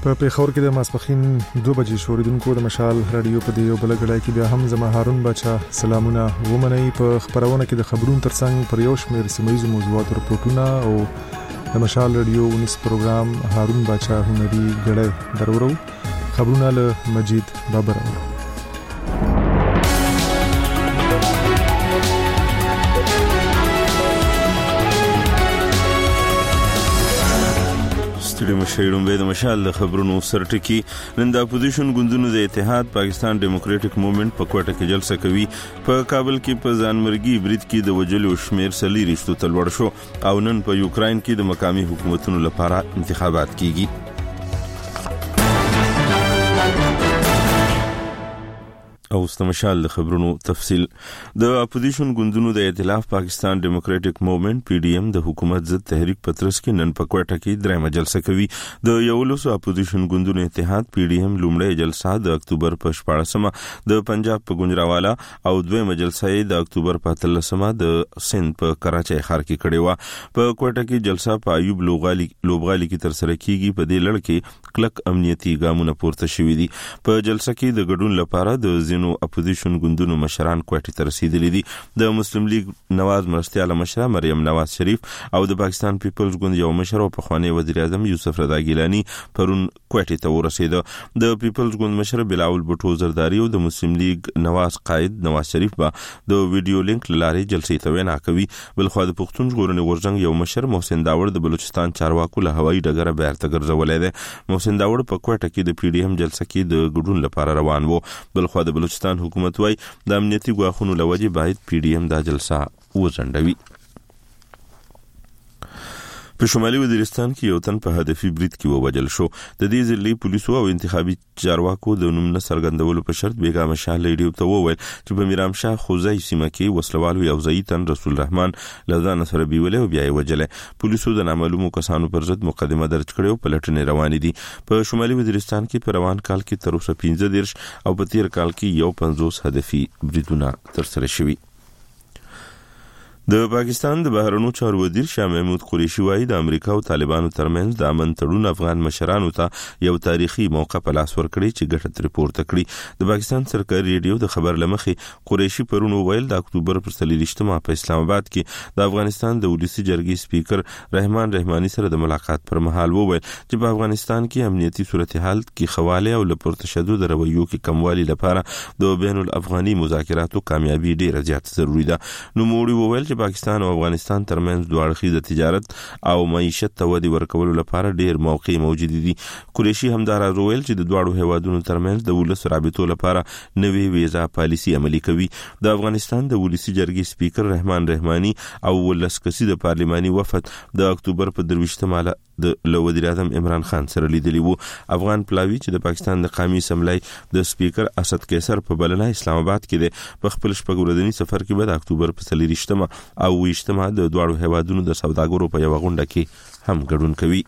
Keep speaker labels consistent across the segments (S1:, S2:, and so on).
S1: په پیښور کې د ماسپخین 2 بجې شوریدونکو د مشال رادیو په دیو بلګړای کې بیا هم زما هارون بچا سلامونه ومني. په خبرونه کې د خبرونو ترڅنګ پر یو شمېر سیمایي موضوعات رپورټونه او د مشال رادیو 19 پروګرام هارون بچا هنري ګړې درورو خبرونه له مجید بابر.
S2: مشایړم به د مشال خبرونو سرټکی. نن د اپوزیشن ګوندونو د اتحاد پاکستان ډیموکراټک موومېنټ په کوټه کې جلسه کوي. په کابل کې په ځانمرګي برید کې د وجلو شمیر سلی رښتو تلوړ شو او نن په یوکرين کې د مقامي حکومتونو لپاره انتخابات کیږي. او استمشال خبرونو تفصیل. د اپوزیشن ګوندونو د ائتلاف پاکستان ډیموکراټک موومېنټ پی ډی ایم د حکومت ضد تحریک پترس کې نن په کوټه کې درېمه جلسه کوي. د یولسو اپوزیشن ګوندونو اتحاد پی ډی ایم لومړی جلسه د اکتوبر په 14مه د پنجاب په ګوجراوالا او دویمه جلسه د اکتوبر په 13مه د سند په کراچۍ ښار کې کړې و. په کوټه کې جلسه په ایوب لوبغالي کې تر سره کیږي. په دې لړ کې کلک امنیتي ګامونه پورته شوي دي. په جلسه کې د ګډون لپاره د اپوزیشن ګوندونو مشران کوټې ته رسیدلي دي. د مسلم لیگ نواز مرستیاله مشره مریم نواز شریف او د پاکستان پیپلز ګوند یو مشر او پخوانی وزیر اعظم یوسف رضا ګیلانی پرون کوټې ته ورسېده. د پیپلز ګوند مشر بلاول بوټو زرداری او د مسلم لیگ نواز قائد نواز شریف با د ویډیو لینک لارې جلسې ته وینا کوي. بلخو د پښتون ژغورنې غورځنګ یو مشر محسن داوړ د بلوچستان چارواکو له هوایي ډګره بیرته ګرځولې ده. محسن داوړ په کوټه کې د پی ډی ایم جلسه کې د ګډون لپاره روان وو. بلخو د بلوچستان حکومت وای د امنیتي ګواښونو لوجه باید پی ډی ایم دا جلسه وځنډوي. په شمالي وزیرستان کې یو تن په هدفي برید کې ووجل شو. د دې ځلې پولیسو او انتخابي چارواکو د نوم نه څرګندولو په شرط بیګا مشال لیډیو ته وویل چې په میرام شاه خوځای سیمه کې وسلوالو یو ځای تن رسول رحمان لزان سره بیولې او بیا یې وجلې. پولیسو د نامعلومو کسانو پر ضد مقدمه درج کړې او پلټنې روانې دي. په شمالي وزیرستان کې په روان کال کې تر اوسه 15 او په تیر کال کې یو 50 هدفي بریدونه ترسره شوي. د پاکستان د بهرنیو چارو وزیر شاه محمود قریشي وايي د امریکا او طالبانو ترمنځ د امن تړون افغان مشرانو ته یو تاریخي موقع په لاس ورکړي چې ګټه ریپورت کړي. د پاکستان سرکاري ریډیو د خبر لمخې قریشي پرون ویل د اکتوبر پر 23مه په اسلام آباد کې د افغانستان د ولسی جرګې سپیکر رحمان رحماني سره د ملاقات پر مهال وویل چې په افغانستان کې امنیتي صورتحال کې خواله او لپاره تشدد رویو کې کموالی لپاره د بین الافغاني مذاکراتو کامیابی ډیره زیات ضروری ده. نو موړي وویل چې پاکستان او افغانستان ترمنځ دوه اړخیزه تجارت او معیشت ته ودی ورکولو لپاره ډیر موقع موجود دي. قریشي همدارا وویل چې د دوه هیوادونو ترمنځ د ولس رابطو لپاره نوې ویزا پالیسی عملي کوي. د افغانستان د ولسی جرګې سپیکر رحمان رحماني او ولس کسي د پارلماني وفد د اکتوبر په 23مه د وزیر اعظم عمران خان سره لیدلی وو. افغان پلاوی چې د پاکستان د قومي اسمبلی د سپیکر اسد قیصر په بلنه اسلام آباد کې د خپل شپږ ورځنی سفر کې بعد اکتوبر په 23مه او 20مه د دوه هیوادونو د سوداګرو په یو غونډه کې هم ګډون کوي.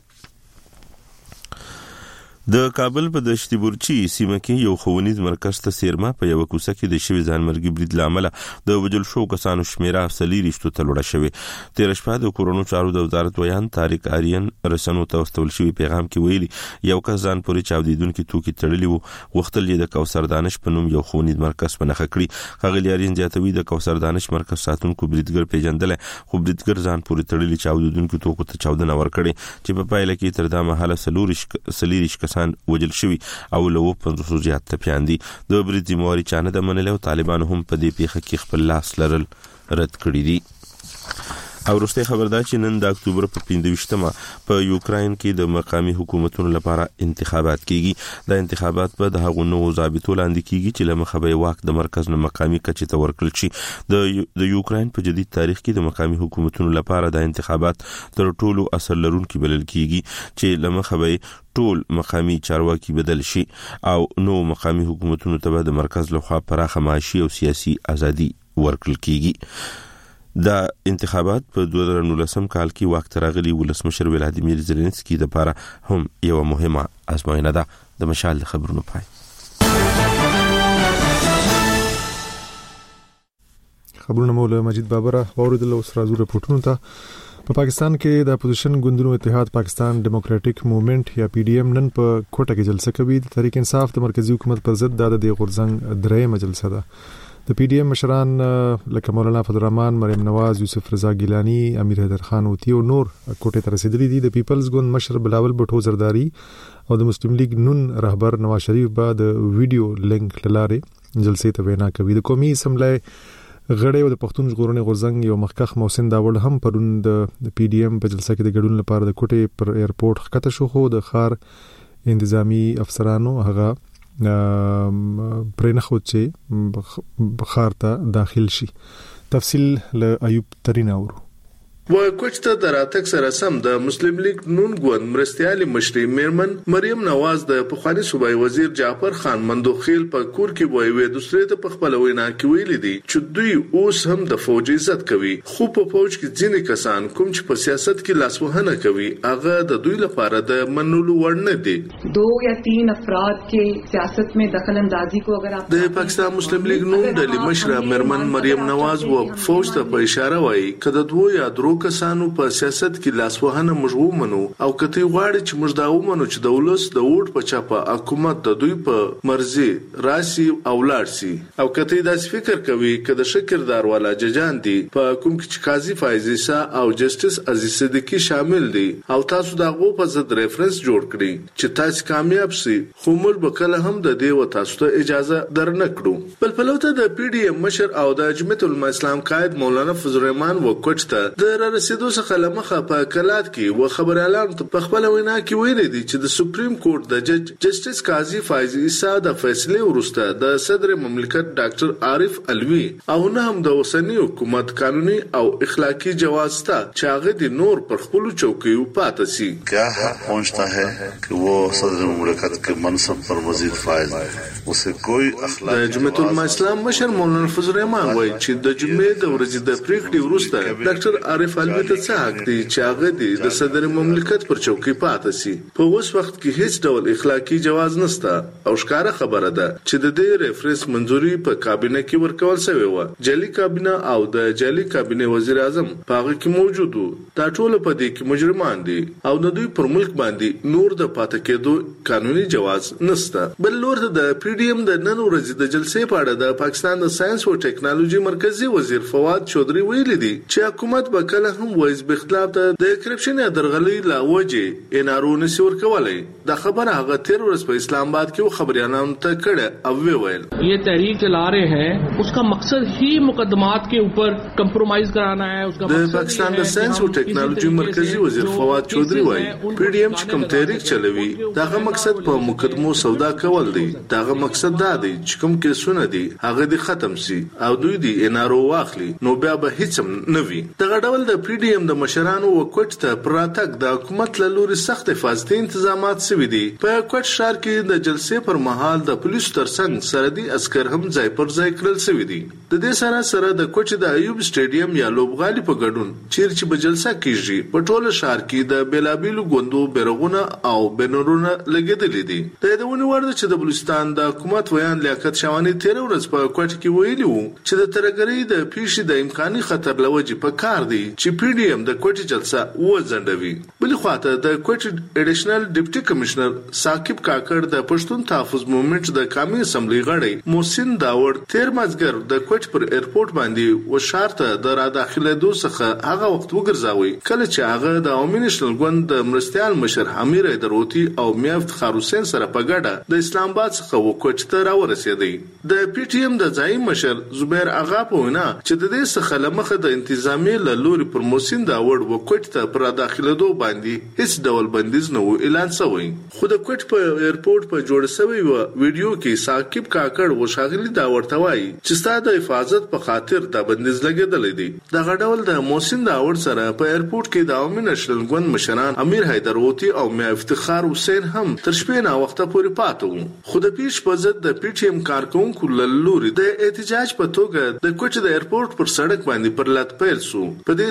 S2: د کابل په دشت برچی سیمه کې یو ښوونیز مرکز ته سیرما په یو کوڅه کې د شوی ځانمرګي برید لامل د وجل شو کسانو شمیره افسلی رښتو ته لوړه شوی. تیر شپه د کورونو چارو د وزارت ویان طارق آریان رسنو ته واستول شوی پیغام کې ویلي یو کس ځان پورې چاودیدونکو توکي تړلی وو. وختل یې د کوثر دانش په نوم یو ښوونیز مرکز په نخښه کړی. ښاغلی آریان زیاتوي د کوثر دانش مرکز ساتونکو بریدګر پیژندل خو بریدګر ځان پورې تړلی چاودیدونکو توکو ته چاودنه ورکړي چې په پایله کې تر دا مهاله سلیریش کسان وجل شوی او له 500 زیات ټپیان دي. د برید ذمہواری چانه د منلو طالبان هم په دې پیښه کې خپل لاس لرل رد کړی دي. او وروسته خبردار چې نن د اکتوبر په 25مه په یوکرين کې د مقامي حکومتونو لپاره انتخابات کیږي. د انتخابات په د هغو نوو ضابطو لاندې کیږي چې لمخه به واک د مرکز نه مقامي کچې ته ورکړل شي. د یوکرين په جدید تاریخ کې د مقامي حکومتونو لپاره د انتخابات تر ټولو اثر لرونکي بلل کیږي چې لمخه به ټول مقامي چارواکي بدل شي او نو مقامي حکومتونو ته د مرکز لخوا پراخه معاشي او سیاسي ازادي ورکړل کیږي. دا انتخابات په 2019 کال کې وخت راغلي ولسمشر ولادیمیر زيلنسکي د لپاره هم یو مهمه ازموینه ده. د مشال خبرونو پای
S1: خبرونه مولا مجید بابره اوریدل اوس راځو رپورټونو ته. په پاکستان کې د اپوزیشن ګوندونو اتحاد پاکستان ډیموکراټک موومېنټ یا پی ډی ایم نن په کوټه کې جلسه کوي. د تحریک انصاف د مرکزی حکومت پر ضد د غورځنګ درېمه جلسه ده. د پی ډی ایم مشران لکه مولانا فضل الرحمن، مریم نواز، یوسف رضا ګیلانی، امیر حیدر خان اوتی او نور کوټه ته رسیدلي دي. د پیپلز ګوند مشر بلاول بټو زرداری او د مسلم لیگ نون رهبر نواز شریف به د ویډیو لینک لاره جلسې ته وینا کوي. د قومي اسمبلی غړي او د پښتون ژغورنې غورځنګ یو مخکخ محسن داوړ هم پرون د پی ډی ایم په جلسه کې د ګډون لپاره د کوټې پر ایرپورټ ښکته شو، خو د ښار انتظامی افسرانو هغه پرې نه خو چې بخار ته داخل شي. تفصیل له ایوب ترین اورو.
S3: و کوچته دراتک سره سم د مسلم لیگ نون ګوند مرستيالي مشري میرمن مریم نواز د پخوانی صوبای وزیر جعفر خان مندوخیل په کور کې وایي دوسرې ته په خپل وینا کې ویلي دي چې دوی اوس هم د فوج عزت کوي، خو په فوج کې ځینې کسان کوم چې په سیاست کې لاسوهنه کوي هغه د دوی لپاره د منلو وړ نه دي.
S4: 2 یا 3 افراد کې سیاست में دخل اندازی کو اگر آپ
S3: د پاکستان مسلم لیگ نون ډلې مشره میرمن مریم نواز و فوج ته په اشاره وایي کله 2 یا 3 کسانو په سیاست کې لاسوهنه مجبور منو او کته غواړي چې موږ دا ومنو چې د ولس د ووټ په چاپه حکومت د دوی په مرزي راسي او لارسي او کته دا فکر کوي کله شکردار والا ججان دي په کوم کې قاضي فایز عیسی او جسټس عزیز صدیقی شامل دي او تاسو دا غو په ضد ریفرنس جوړ کړی چې تاسو کامیاب سي، خو موږ به کله هم د دې و تاسو ته اجازه درنکړو. بل پلوته د پی ډی ایم مشر او د جمعیت العلماء اسلام قائد مولانا فضل الرحمن وکټ ته د رسیدو څخه لمخه په کلات کې و خبريالان په خپل وینا کې ویلي دي چې د سپریم کورټ د جج جسټس قاضي فایز عیسی د فیصله ورسته د صدر مملکت ډاکټر عارف الوی او نه هم د اوسنی حکومت قانوني او اخلاقی جواز ته چاغه دي نور پر خپل چوکیو پاتې سي.
S5: क्या हक पहुंचता है कि वो सदर मुमलकत के मनसब पर मजीद फायज उसे कोई
S3: اخلاق. د جمعیت العلماء اسلام مشر مولانا فضل الرحمن وایي چې د جمعې د ورځې د پریکړې ورسته ډاکټر عارف الوی ته څه حق دی چې هغه د صدر مملکت پر چوکۍ پاتې سي. په اوس وخت کې هیڅ ډول اخلاقی جواز نشته او ښکاره خبره ده چې د دې ریفرنس منځوري په کابینه کې ورکول شوی و. جعلي کابینه او د جعلي کابینه وزیر اعظم پاغه کې موجود وو. دا ټول په دې کې مجرمان دي او د دوی پر ملک باندې نور د پاتې کېدو قانوني جواز نشته. بل لور د پی ډی ایم د نن ورځې د جلسې په اړه د پاکستان د ساينس او ټیکنالوژي مرکزی وزیر فواد چودري ویلي دي چې حکومت به کله هم وایز بخلاف د کرپشن یا درغلۍ لا وجه انارو نسی ورکولای. دا خبره هغه 13 ورځې په اسلام آباد کې خبريالانو ته کړه او ویل
S6: ये तहरीक चला रहे हैं उसका मकसद ही मुकदमात के ऊपर कंप्रोमाइज कराना है. उसका
S3: د پاکستان د ساينس او ټیکنالوژي مرکزی وزیر فواد چودري وایي پی ډی ایم چې کوم تحریک چلوي داغه مقصد په مقدمو سودا کول دی. داغه مقصد دا دی چې کوم کیسونه دي هغه دي ختم سي او دوی دي انارو واخلي نو بیا به هیڅ هم نوي. دغه ډول د پی ډی ایم د مشرانو وکټ ته پراتک د حکومت له لوري سخت حفاظتي تنظیمات سوي دي. په کوټ شهر کې د جلسې پر مهال د پولیسو ترڅنګ سردي عسكر هم ځای پر ځای کړل سوي دي. د دې سره د کوټ د ایوب سټیډیم یا لوبغالي په ګډون چیرې په جلسه کېږي په ټوله شهر کې د بیلابیلو ګوندو بیرغونه او بنرونه لګیدلې دي. د دېونی ورده چې د بلوچستان د حکومت ویان لیاقت شوانی 13 ورځې په کوټ کې ویلي وو چې د ترګری د پیښې د امکاني خطر لوجې په کار دی چې پی ډی ایم د کوټ جلسه وځنډوي. بل خواته د کوټ اډیشنل ډیپټي کمشنر ثاقب کاکړ د پښتون تحفظ موومېنټ د قومي اسمبلی غړی محسن داوړ 13 مازګر د کوټ پر ایرپورټ باندې و شارته د را داخله دوه څخه هغه وخت وګرځاوي کله چې هغه د عوامي نېشنل ګوند د مرستيال مشر امیر حیدروتی او میا افتخار حسین سره په ګډه د اسلام آباد څخه و کوټ ته راورسېدی. د پی ټی ایم د ځای مشر زبیر اغا په وینا چې د دې څخه لمخه د انتظامی له لوري پر محسن داوړ و کوټ ته پر داخله دوه باندې هیڅ ډول بندیز نه و اعلان شوی. خو د کوټ په ایرپورټ په جوړ شوی و ویډیو کې ثاقب کاکړ و شاغلی داوړ ته وایي چې ستاسو د حفاظت په خاطر د بندیز لګیدل دي. د غډول د محسن داوړ سره په ایرپورټ کې د عوامي نېشنل ګوند مشران امیر حیدروتی او میا افتخار حسین هم تر شپې نه وخته پورې پاتې وو. خو د پیښ په ضد د پی ټی ایم کارکونکو له لوري د احتجاج په توګه د کوټ د ایرپورټ پر سړک باندې پر لات پیل شو. په دې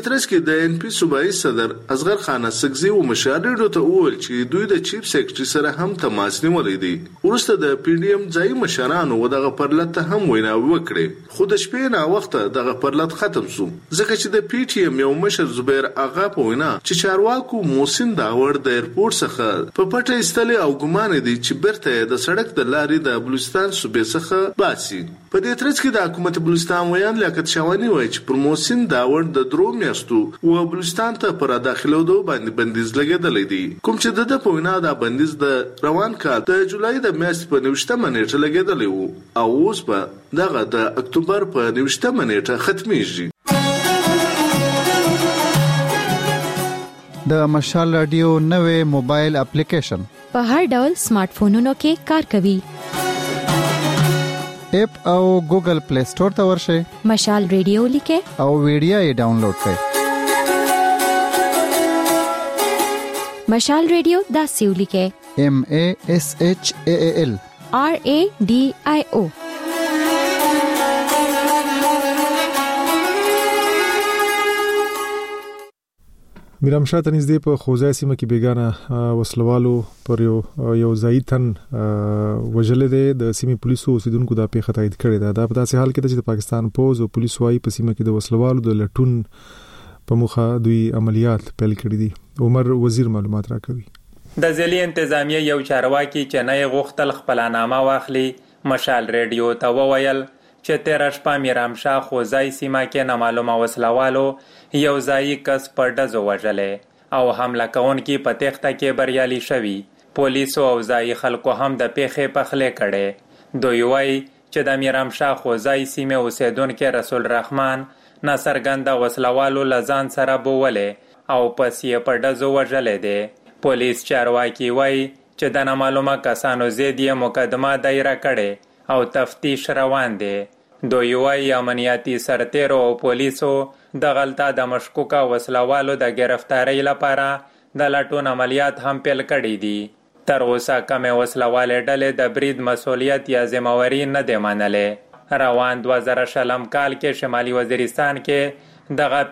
S3: ترڅ کې د ان پی صوبایي صدر اصغر خان سګزي او مشاورینو ته وویل چې دوی د چیف سیکریټري سره هم تماس نیولې دي. ورسته د پی ډی ایم ځای مشرانو دغه پرلط هم وینا وکړي، خو د شپې نه وخت دغه پرلط ختم شو ځکه چې د پی ټی ایم یو مشر زبیر آغا په وینا چې چارواکو محسن داور د ایرپورټ څخه په پټه ایستلې او ګمان دي چې برته د سړک د لارې د بلوچستان صوبې څخه باسي. په دې ترڅ کې د حکومت بلوچستان ویان لیاقت شاوانی وایي چې پر محسن داور د درو میاشتو و بلوچستان ته پر داخلو باندې بندیز لګیدلې دي، کوم چې د په وینا د بندیز د روان کال د جولای د میاشتې په 19 نیټه لګیدلې وو او اوس په دغه د اکتوبر په 19 نیټه ختميږي.
S7: د مشال رادیو نوې موبایل اپلیکیشن
S8: په هر ډول سمارټ فونونو کې کار کوي.
S7: اپ او ګوګل پلی سٹور ته ورشئ،
S8: مشال ریډیو لیکه
S7: او ویډیو یې ډاونلوډ کړئ.
S8: مشال ریډیو داسې ولیکه
S7: MASHAAL
S8: RADIO.
S1: میرامشاه ته نږدې په خوځای سیمه کې بیګانه وسلوالو پر یو ځای تن وجلې د سیمې پولیسو اوسیدونکو د پیښه تایید کړې ده. دا په داسې حال کې چې پاکستان پوز او پولیس وايي په سیمه کې د وسلوالو د لټون په مخه دوی عملیات پیل کړي دي. عمر وزیر معلومات راکوي.
S9: د ځلې انتظامیه یو چارواکي چې نه غوښتل خپل نامه واخلي مشال ریډیو ته وویل چې 13 شپه میرامشاه خوځای سیمه کې نامعلومه وسلوالو یو ځای کس په ډزو وژلې او حمله کوونکي په تخته کې بریالي شوي. پولیسو او ځای خلکو هم د پیښې پخلې کړي. دوی وایي چې د میرامشاه خوځای سیمه اوسیدونکو رسول رحمان ناڅرګنده وسلوالو لزان سره بولې او پس یې په ډزو وژلې دي. پولیس چارواکي وایي چې د نامعلومه کسانو ضد یې مقدمه دایره کړي او تفتیش روان دي. دوی وایي امنیتي سرتیرو او پولیسو د غلطه د مشکوکه وسلوالو د گرفتاری لپاره د لټون عملیات هم پیل کړي دي. تر اوسه کومې وسلوالې ډلې د برید مسؤلیت یا ذمہواری نه دی منلې. روان 2020 کال کې شمالي وزیرستان کې دغه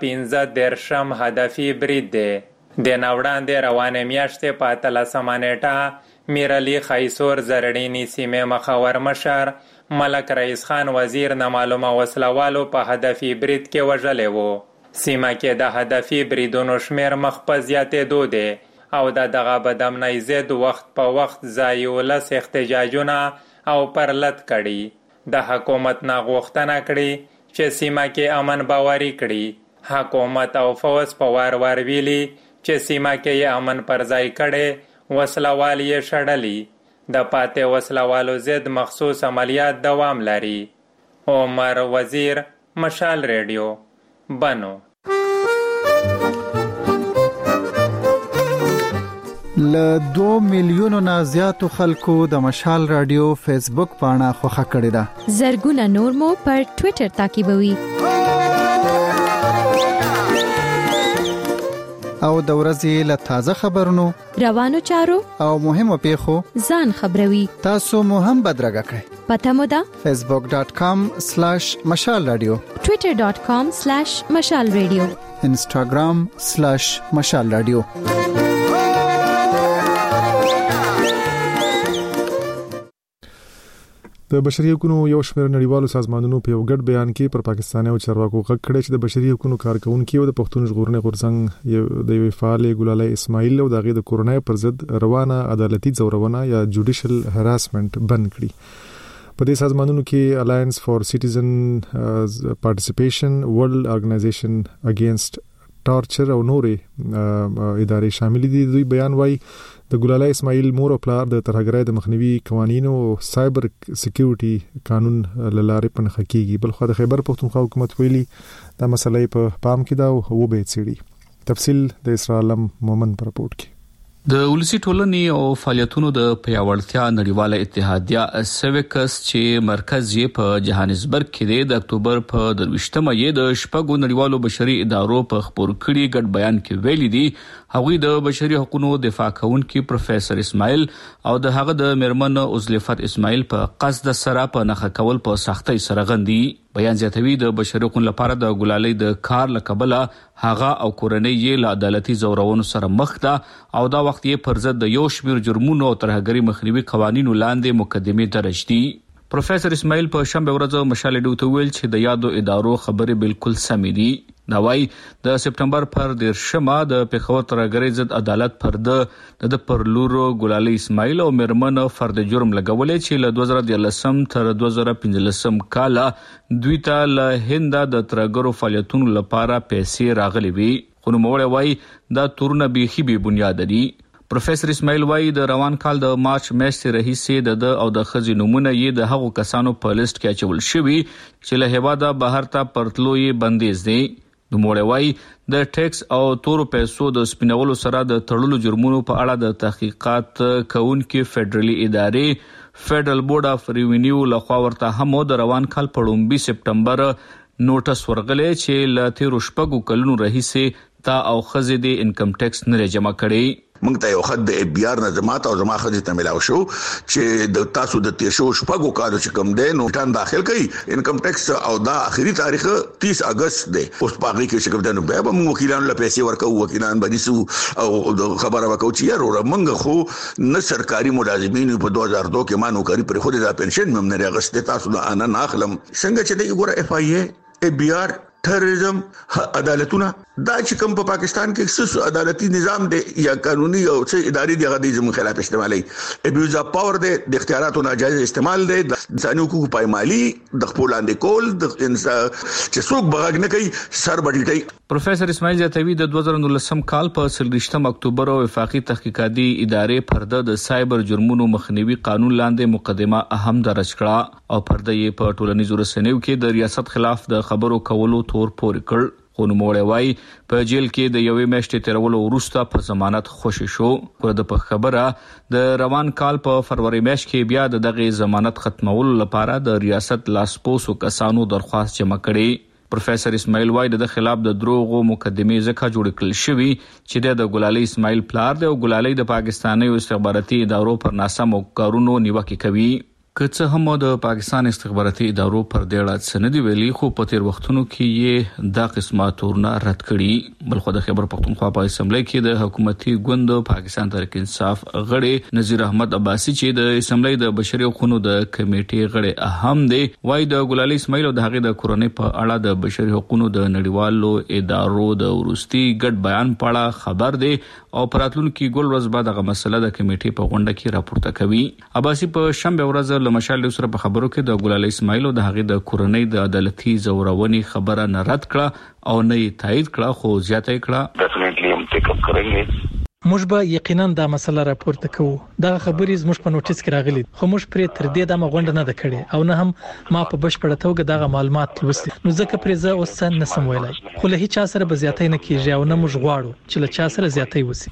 S9: 15 هدفي برید دی. د نوړاندې روانې میاشتې په 13 نیټه میرعلی خیسور زرړینی سیمه مخاور مشر ملک رئیس خان وزیر نامعلومه وسلوالو په هدفي برید کې وژلې وو. سیمه کې د هدفي بریدونو شمیر مخ په زیاتېدو دی او دغه بدامنۍ ضد وخت په وخت ځای ولس احتجاجونه او پرلط کړي. د حکومت نه غوښتنه کړي چې سیمه کې امن باوري کړي. حکومت او فوج په وار ویلي چې سیمه کې امن پر ځای کړي، وسلوال یې شړلي. د پاتې وسلوالو ضد مخصوص عملیات دوام لري. عمر وزیر، مشال ریډیو، بنو.
S7: له 2 میلیونو نه زیاتو خلکو د مشال رادیو فیسبوک پاڼه خوښه کړې ده.
S8: زرګونه نور مو پر ټوئیټر تعقیبوي.
S7: او د ورځې له تازه خبرونو،
S8: روانو چارو او
S7: مهمو پیښو
S8: ځان خبروي.
S7: تاسو مو هم بدرګه کړئ.
S8: پته مو ده
S7: facebook.com/mashalradio،
S8: twitter.com/mashalradio،
S7: instagram/mashalradio.
S1: د بشري حقوقو یو شمېر نړیوالو سازمانونو په یو ګډ بیان کې پر پاکستاني او چارواکو غږ کړی چې د بشري حقوقو کارکونکو د پښتون ژغورنې غورځنګ د یو فعال ګلالای اسماعیل او دغه د کورونا پر ضد روانه عدالتي ځورونه یا جوډیشل هراسمنت بند کړي. په دې سازمانونو کې الاینس فار سټیزن پارټیسیپیشن، ورلد ارګنایزیشن اگینست ټارچر او نورې ادارې شامل دي. دوی بیان وايي د ګلالای اسماعیل مور او پلار د ترهګرۍ د مخنیوي قوانینو او سایبر سکیورټي قانون لاره په نخښه کیږي. بل خو د خیبر پښتونخوا حکومت ویلي دا مسله په پام کې دا او به څېړي. تفصیل د اسرائیل مومن پر رپورټ کې.
S10: د ولسی ټولنې او فعالیتونو د پیاوړتیا نړیواله اتحادیه سیویکس چې مرکز یې په جهانسبرګ کې دی، د اکتوبر په 23مه یې د شپږو نړیوالو بشري ادارو په خبر کړي ګډ بیان کې ویلي دي هغوی د بشري حقوقو دفاع کوونکي پروفیسور اسماعیل او د هغه د میرمن عزلفت اسماعیل په قصد سره په نخښه کول په سختۍ سره غندي. بیان زیاتوي د بشري حقوقو لپاره د ګلالۍ د کار لکبله هغه او کورنۍ یې له عدالتي زورونو سره مخ ده او دا وخت یې پر ضد د یو شمېر جرمونو او ترهګرۍ مخنیوي قوانینو لاندې مقدمې درج دي. پروفیسور اسماعیل په شنبه ورځ مشال ډیو ته ویل چې د یادو ادارو خبرې بالکل سمې دي. دا وايي د سپټمبر پر 13 د پیښور ترهګرۍ ضد عدالت پر د پرلور ګلالۍ اسماعیل او مرمن فرد جرم لګولې چې له 2013 تر 2015 کال دوی ته له هند د ترهګرو فعالیتونو لپاره پیسې راغلي وي. خو نوموړی وايي دا تورونه بیخي بې بنیاده دي. پروفیسور اسماعیل وايي د روان کال د مارچ میاشتې راهیسې د او د ښځې نومونه یې د هغو کسانو په لیست کې اچول شوي چې له هېواده بهر ته پرتلو یې بندیز دی. نوموړی وايي د ټیکس او تورو پیسو د سپینولو سره د تړلو جرمونو په اړه د تحقیقات کوونکي فدرالي ادارې فدرال بورډ اف ریوینیو لخوا ورته هم د روان کال په 2 سپټمبر نوټس ورغلی چې له 13 کلونو راهیسې تا او ښځې د انکم ټیکس نه جمع کړي.
S11: موږ ته یو خط د اف بي آر نه زما ته او زما ښځې ته ملاو شو چې د تاسو د 13 کالو چې کوم دی نو ټان داخل کړي انکم ټیکس او دا اخري تاریخ 30 اگست دی. اوس په هغه کې چې کوم دی نو به موږ وکیلانو له پیسې ورکو وکیلان باندې او خبره وکړو چې یاره موږ خو نه سرکاري ملازمین په 2002 کې ما نوکری پر خو د پنشن مم نه راغسته تاسو نه انا ناخلم څنګه چې دی ګوره اف آی اف بي آر ټیرریزم عدالتونه دا چې کوم په پاکستان کې څه عدالتي نظام دی یا قانوني او څه اداري دی هغه د زموږ خلاف استعمالي ابیوز اف پاور دی د اختیاراتو ناجایز استعمال دی د انساني حقوقو پایمالي د خپل لاندې کول د چې څوک بغاګ نه کوي سر بډیټي.
S10: پروفیسور اسماعیل زیاتوي د 2019 کال په 23 اکتوبر او وفاقي تحقیقاتي ادارې پرده د سایبر جرمونو مخنیوي قانون لاندې مقدمه اهم درج کړه او پرده یې په ټولنیزو رسنیو کې د ریاست خلاف د خبرو کولو تور پورې کړ. خو نوموړی وايي په جیل کې د یوې میاشتې تیرولو وروسته په ضمانت خوشی شو. د خبره د روان کال په فروری میاشت کې بیا د دغه ضمانت ختمولو لپاره د ریاست لاسپوسو کسانو درخواست جمع کړي. پروفیسور اسماعیل وايي د خلاف د دروغو مقدمې ځکه جوړ کړل شوی چې د ګلالۍ اسماعیل پلار دی او ګلالۍ د پاکستاني استخباراتي ادارو پر ناسمو کارونو نیوکه کوي. که څه هم د پاکستان استخباراتي ادارو پر دې اړه څه نه دی ویلي خو په تیر وختونو کې یې دا قسمه تورونه رد کړي. بلخو د خیبر پختونخوا په اسمبلی کې د حکومتي ګوند پاکستان تحریک انصاف غړي نذیر احمد عباسي چې د اسمبلی د بشري حقوقو د کمیټې غړي اهم دی وايي د ګلالۍ اسماعیل او د هغې د کورنۍ په اړه د بشري حقوقو د نړیوالو ادارو د ورستي ګډ بیان په اړه خبر دی او پراتلونکو ګول ورځ بعد هغه مسله د کمیټې په غونډه کې راپورته کوي. عباسي په شنبه ورځ مشال سره په خبرو کې د ګلالۍ اسماعیل او د هغې د کورنۍ د عدالتي زورونې خبره نه رد کړه او نه یې تایید کړه خو زیاته کړه.
S12: ډیفینیټلی هم ټیک اپ کړئ.
S13: موږ به یقینا دا مسله راپورته کوو. دا خبرې زموږ په نوټیس کې راغلي خو موږ پرې تر دې د غونډه نه د کړې او نه هم ما په بشپړه توګه دغه معلومات لوستي نو ځکه پرې زه اوس نه سم ویلای. خو له هیڅ سره به زیاتې نه کیږي او نه موږ غواړو چې له چا سره زیاتې وسی.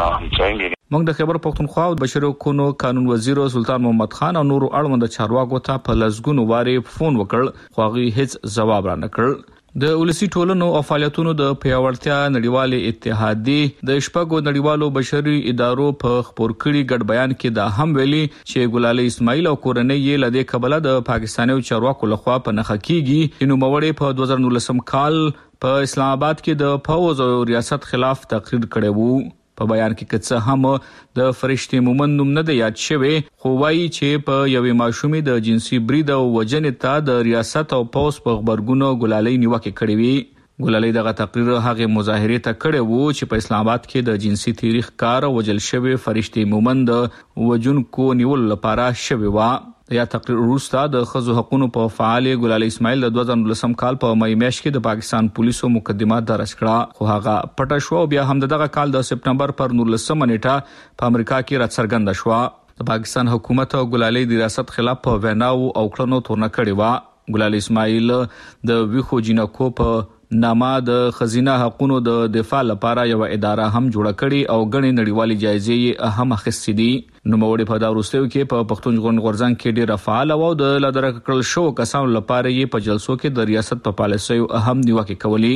S10: موږ د خیبر پختونخوا او بشري حقوقو قانون وزیر سلطان محمد خان او نورو اړوند چارواکو ته په لزګونو واره فون وکړ خو هغه هیڅ ځواب را نه کړ. د ولسی ټولنو او فعالیتونو د پیاوړتیا نړیوالې اتحادیې د شپږو نړیوالو بشري ادارو په خبر کړي ګډ بیان کې دا هم ویلي چې ګلالۍ اسماعیل او کورنۍ یې لدې قبله د پاکستاني چارواکو لخوا په نخښه کیږي نو موړې په 2019 کال په اسلام آباد کې د فوز او ریاست خلاف تقریر کړی وو. په بیان کې کڅه هم د فرشتي مومن نوم نه دی یاد شوی خو وايي چې په یوې ماشومې د جنسي برید او وجنې ته د ریاست او پوس په خبرګونو ګلالۍ نیوکه کړې وي. ګلالۍ دغه تقریر هغه مظاهره ته کړی وو چې په اسلام آباد کې د جنسي تاریخ کار وجل شوی فرشتي مومن د وجونکو نیول لپاره شوی و. یا تقریر وروسته د ښځو حقوقو په فعال ګلالۍ اسماعیل د 2019 کال په مې میاشت کې د پاکستان پولیسو مقدمه درج کړه خو هغه پټه شو بیا هم دغه کال د سپټمبر پر 19 نیټه په امریکا کې راڅرګنده شو. د پاکستان حکومت او ګلالۍ د ریاست خلاف په ویناو او کړنو تورنه کړې و. ګلالۍ اسماعیل د ویخو جنکو په نامه د خزینه حقوقو د دفاع لپاره یو اداره هم جوړه کړې او غني نړیوالې جایزې یې اهم اخیستې دي. نو موړي په دا وروستیو کې په پښتون ژغورنې غورځنګ کې ډېر فعال او د لادرک کړل شو کسانو لپاره یې په جلسو کې د ریاست په پالیسیو اهم نیوکه کولی.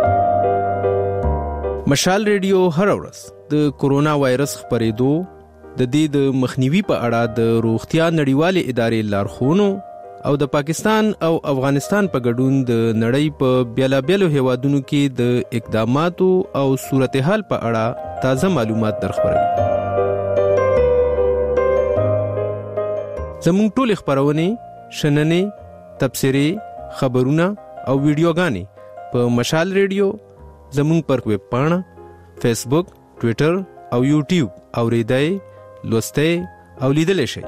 S14: مشال ریډیو هر ورځ د کورونا وایرس خبرېدو د دې د مخنیوي په اړه د روغتیا نړیوالې ادارې لارښوونو او د پاکستان او افغانستان په ګډون د نړۍ په بیلابیلو هیوادونو کې د اقداماتو او صورتحال په اړه تازه معلومات درخبروي. زموږ ټول خبرونه شننې، تبصرې، خبرونه او ویډیوګانې په مشال ریډیو، زموږ پر ویب پاڼه، فیسبوک، ټوئیټر او یوټیوب اوریدای، لوستای او لیدلای شئ.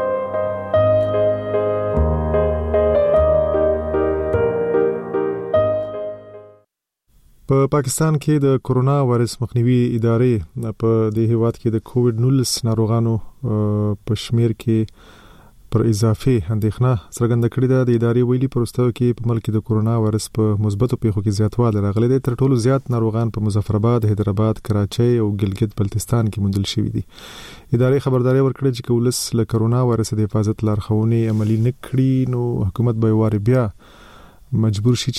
S1: په پاکستان کې د کورونا وایرس مخنیوي ادارې په دې هیواد کې د کووډ 19 ناروغانو په شمیر کې پر اضافه اندېښنه څرګنده کړې ده. د ادارې ویلي پروستو کې په ملک د کورونا وایرس په مثبتو پیښو کې زیاتوالی راغلی دی. تر ټولو زیات ناروغان په مظفرآباد، حیدرآباد، کراچۍ او ګلګت بلتستان کې موندل شوي دي. ادارې خبرداري ورکړه چې کولس له کورونا وایرس د حفاظت لارښوونې عملي نه کړي نو حکومت به واره بیا مجبور شي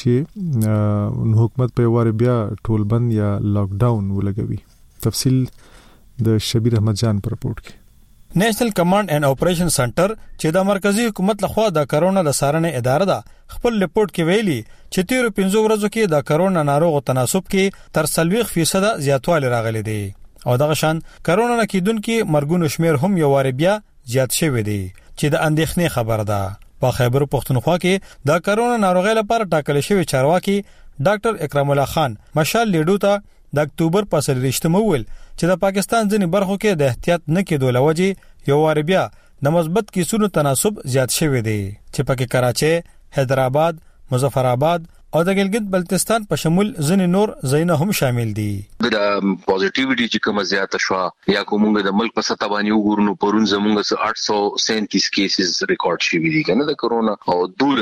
S1: چې حکومت په واره بیا ټول بند یا لاک ډاون ولګوي. تفصیل د شبیر احمد جان پر رپورت کې.
S15: نېشنل کمانډ اینڈ اپریشن سنټر چې د مرکزی حکومت لخوا د کرونا د څارنې اداره ده خپل رپورت کې ویلي چې 13 ورځو کې د کرونا ناروغ تناسب کې تر 40% زیاتوالی راغلی دی او دغه شان کرونا کېدونکو مرګونو شمیر هم یو واره بیا زیات شوی دی چې د اندېښنې خبره ده. په خیبر پختونخوا کې د کرونا ناروغۍ لپاره ټاکل شوی چارواکي ډاکټر اکرام الله خان مشال لیډو ته د اکتوبر په 30 ویل چې د پاکستان ځینې برخو کې د احتیاط نه کېدو لوجې یو واره بیا د مثبت کیسونو تناسب زیات شوی دی چې پکې کراچۍ، حیدرآباد، مظفرآباد او د ګلګت بلتستان په شمول ځینې نور ځایونه هم شامل دي.
S16: د پوزټیویټي چې کوم زیاته شو یا کومه د ملک په سطح باندې وګورنو پرون زموږ 837 کیسز ریکارډ شوي دي کنه د کرونا او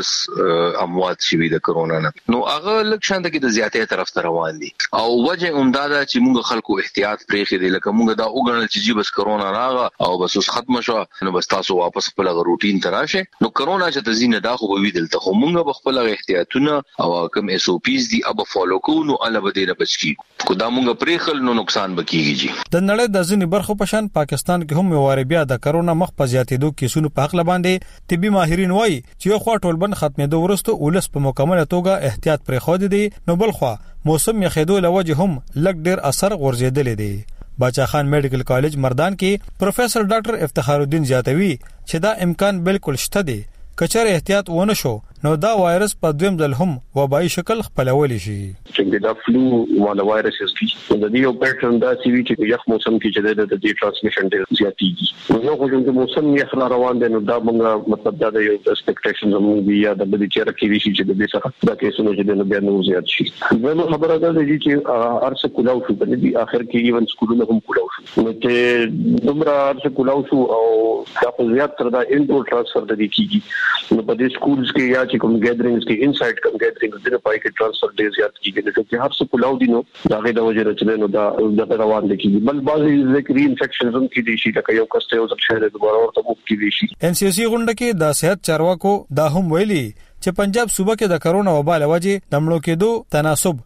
S16: 12 اموات شوي د کرونا نه. نو هغه لکه شانته کې د زیاتې طرف ته روان دي او وجه عمداده چې موږ خلکو احتیاط پرېخي دي لکه موږ دا وګڼل چې بس کرونا راغله او بس اوس ختم شو نو بس تاسو واپس خپل روټین ته راشه. نو کرونا چې تزینه دا خو به ویدل ته موږ خپل احتیاطونه او کوم اس او پیز دی اب فالو کو نو الله به دې نه بچی کو دا مونږ پرېخل نو نقصان بکیږي.
S15: د نړۍ د ځینې برخو په شان پاکستان کې هم واره بیا د کرونا مخ په زیاتېدو کیسونو په حق باندې طبي ماهرین وایي چې یو خوا ټولبند ختمېدو ورسته ولس په مکمله توګه احتیاط پرې خو دي نو بل خوا موسم یخېدو لوجه هم لږ ډیر اثر ورزيدل دي. باچا خان میډیکل کالج مردان کې پروفیسور ډاکټر افتخار الدین زیاتوي چې دا امکان بالکل شته دی کچر احتیاط ونه شو نو دا وایرس په دویم ځل هم وبایي شکل خپلولی شي.
S17: چې دا فلو والا وایرس د دې یو پیټرن دا سی وی چې یخ موسم کې چې د دې ترانسمیشن ډیر زیاتېږي. نو خو چې موسم یې خلا روان دي نو دا موږ مطلب دا یو ایکسپیکټیشن زموږ دی یا د بل چیرې کې شي چې د دې څخه دا کیسونه چې د بیا نو زیات شي. نو خبره ده چې ارڅ کولاو شو په دې اخر کې ایون سکولونه هم کولاو شو نو ته دومره ارڅ کولاو شو او دا په زیات تر دا انډور ترانسفر د دې کیږي نو په دې سکولز کې یا چې کوم ګیدرینګز کې انسایډ کوم ګیدرینګز د پای کې ترانسفر ډیر زیات کیږي چې هر څه کولاو دي نو دا غي د وجه چې نو دا روان دي کیږي بل بعضی ذکر انفیکشنز هم کې دي شي لکه یو کس ته یو ځل شهر دوباره ورته مو کې دي شي.
S15: ان سی سی غونډه کې د صحت چارواکو دا هم ویلي چې پنجاب صوبه کې د کرونا وبا له وجه د مړو کېدو تناسب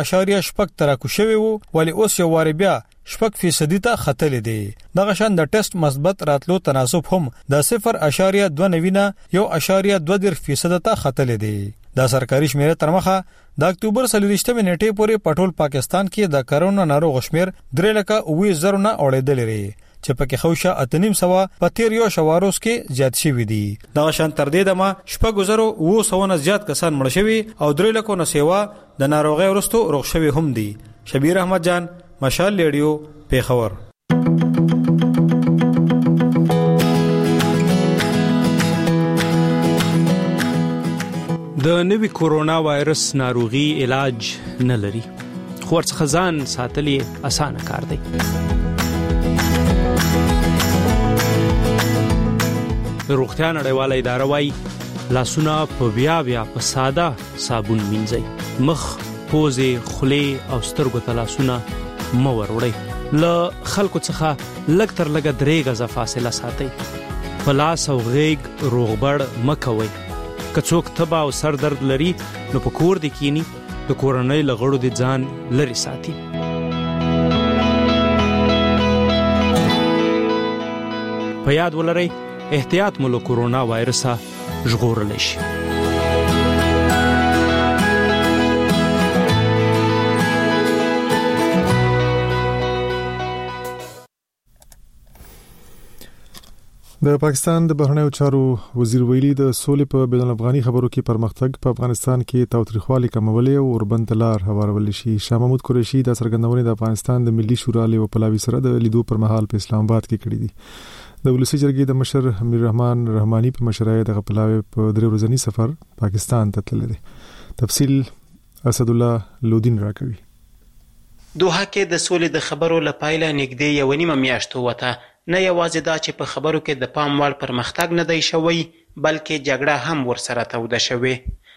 S15: 1.8 تراکو شوی وو ولی اوس یو واره بیا 6% ته ختلې دي. دغه شان د ټیسټ مثبت راتلو تناسب هم د 0.29 نه 1.2% ته ختلې دي. دا سرکاري شمیره تر مخه د اکتوبر 30 نیټې پورې پټول پاکستان کې د کرونا ناروغ شمیر 3,20,000 نه اورېدل لري چې پکې خوشه 8.9 په تیر یو شواروس کې زیات شوي دي. دغه شان تر دې دمه 6,900 نه زیات کسان مړ شوي او 3,00,000 نه سیوا د ناروغي ورستو روغ شوي هم دي. شبیر احمد جان مشال ریډیو پیښور.
S14: د نوي کورونا وایرس ناروغي علاج نه لري خو ورڅخه ځان ساتلې اسانه کار دی. روغتیا نړیواله اداره وايي لاسونه په بیا په ساده صابون مینځئ. مخ، پوزې، خولې او سترګو ته لاسونه مو وروړئ. له خلکو څخه لږ تر لږه 3 غزه فاصله ساتئ. په لاس او غېږ روغبړ مکوئ. که څوک تبه او سر درد لري نو په کور دې کینی د کورنۍ له غړو دې ځان لري ساتي. په یاد ولرئ احتیاط مو له کورونا وایرسه ژغورلی شي.
S1: د پاکستان د بهرنیو چارو وزیر ویلي د سولې په بین الافغاني خبرو کې پرمختګ په افغانستان کې تاوتریخوالي کمولې او اوربند لار هوارول شي. شاه محمود قریشي د څرګندونې د افغانستان د ملي شورا له پلاوي سره د لیدو پر مهال په اسلام آباد کې کړې دي. د ولسی جرګې د مشر امیر رحمان رحماني په مشرۍ د پلاوي په درې ورځنی سفر پاکستان ته تللی دی. تفصیل اسد الله لودین راکوي.
S18: دوحه کې د سولې د خبرو لپاره نږدې یو نیمه میاشت وته. نه یوازې دا چې په خبرو کې د پام وړ پرمختګ نه دی شوی بلکې جګړه هم ورسره توده شوې.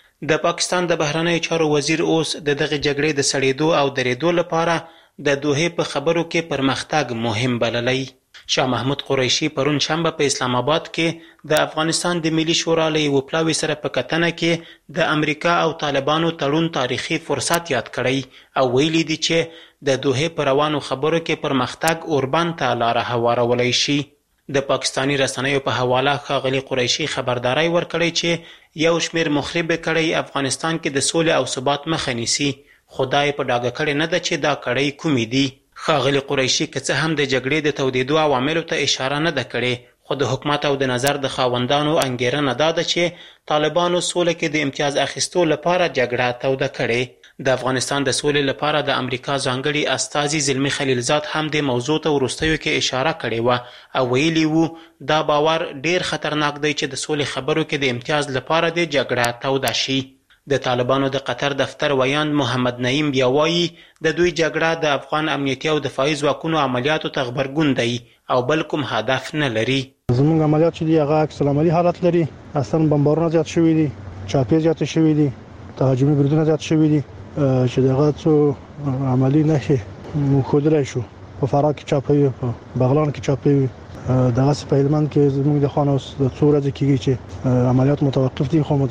S18: د پاکستان د بهرنیو چارو وزیر اوس د دغه جګړې د سړېدو او درېدو لپاره د دوحه په خبرو کې پرمختګ مهم بللی. شاه محمود قریشي پرون شنبه په اسلام آباد کې د افغانستان د ملي شورا له یو پلاوي سره په کتنه کې د امریکا او طالبانو تړون تاریخي فرصت یاد کړی او ویلي دي چې د دوحه پر روانو خبرو کې پرمختګ اوربند ته لار هوارولای شي. د پاکستانی رسنیو په حواله ښاغلي قریشي خبرداري ورکړی چې یو شمېر مخرب کړي افغانستان کې د سولې او ثبات مخه نیسي. خدای په ډاګه کړي نه ده چې دا کړي کومې دي. ښاغلي قریشي که څه هم د جګړې د تودېدو عواملو ته اشاره نه ده کړې خو د حکومت او د نظر د خاوندانو انګیرنه دا ده چې طالبانو سوله کې د امتیاز اخیستو لپاره جګړه توده کړې. د افغانستان د سولې لپاره د امریکا ځانګړي استازي زلمی خلیلزاد هم د موضوع ته وروستیو کې اشاره کړې وه او ویلي وو دا باور ډیر خطرناک دی چې د سولې خبرو کې د امتیاز لپاره د جګړه توده شي. د طالبانو د قطر دفتر ویاند محمد نعیم بیا وایي د دوی جګړه د افغان امنیتي او دفاعي ځواکونو عملیاتو ته غبرګون دی او بل کوم هدف نه لري.
S19: زموږ عملیات چې دی هغه عکس العملي حالت لري. اصلا بمبارونه زیات شوي دي، چاپی زیات شوي دي، تهاجمي بریدونه زیات شوي دي چې دغه څو عملی نشي مخودلای شو. په فراه کې چاپی، په بغلان کې چاپی، دغه په هلمند کې زموږ د خانوس د څو ورځې کېږي چې عملیات متوقف دي خو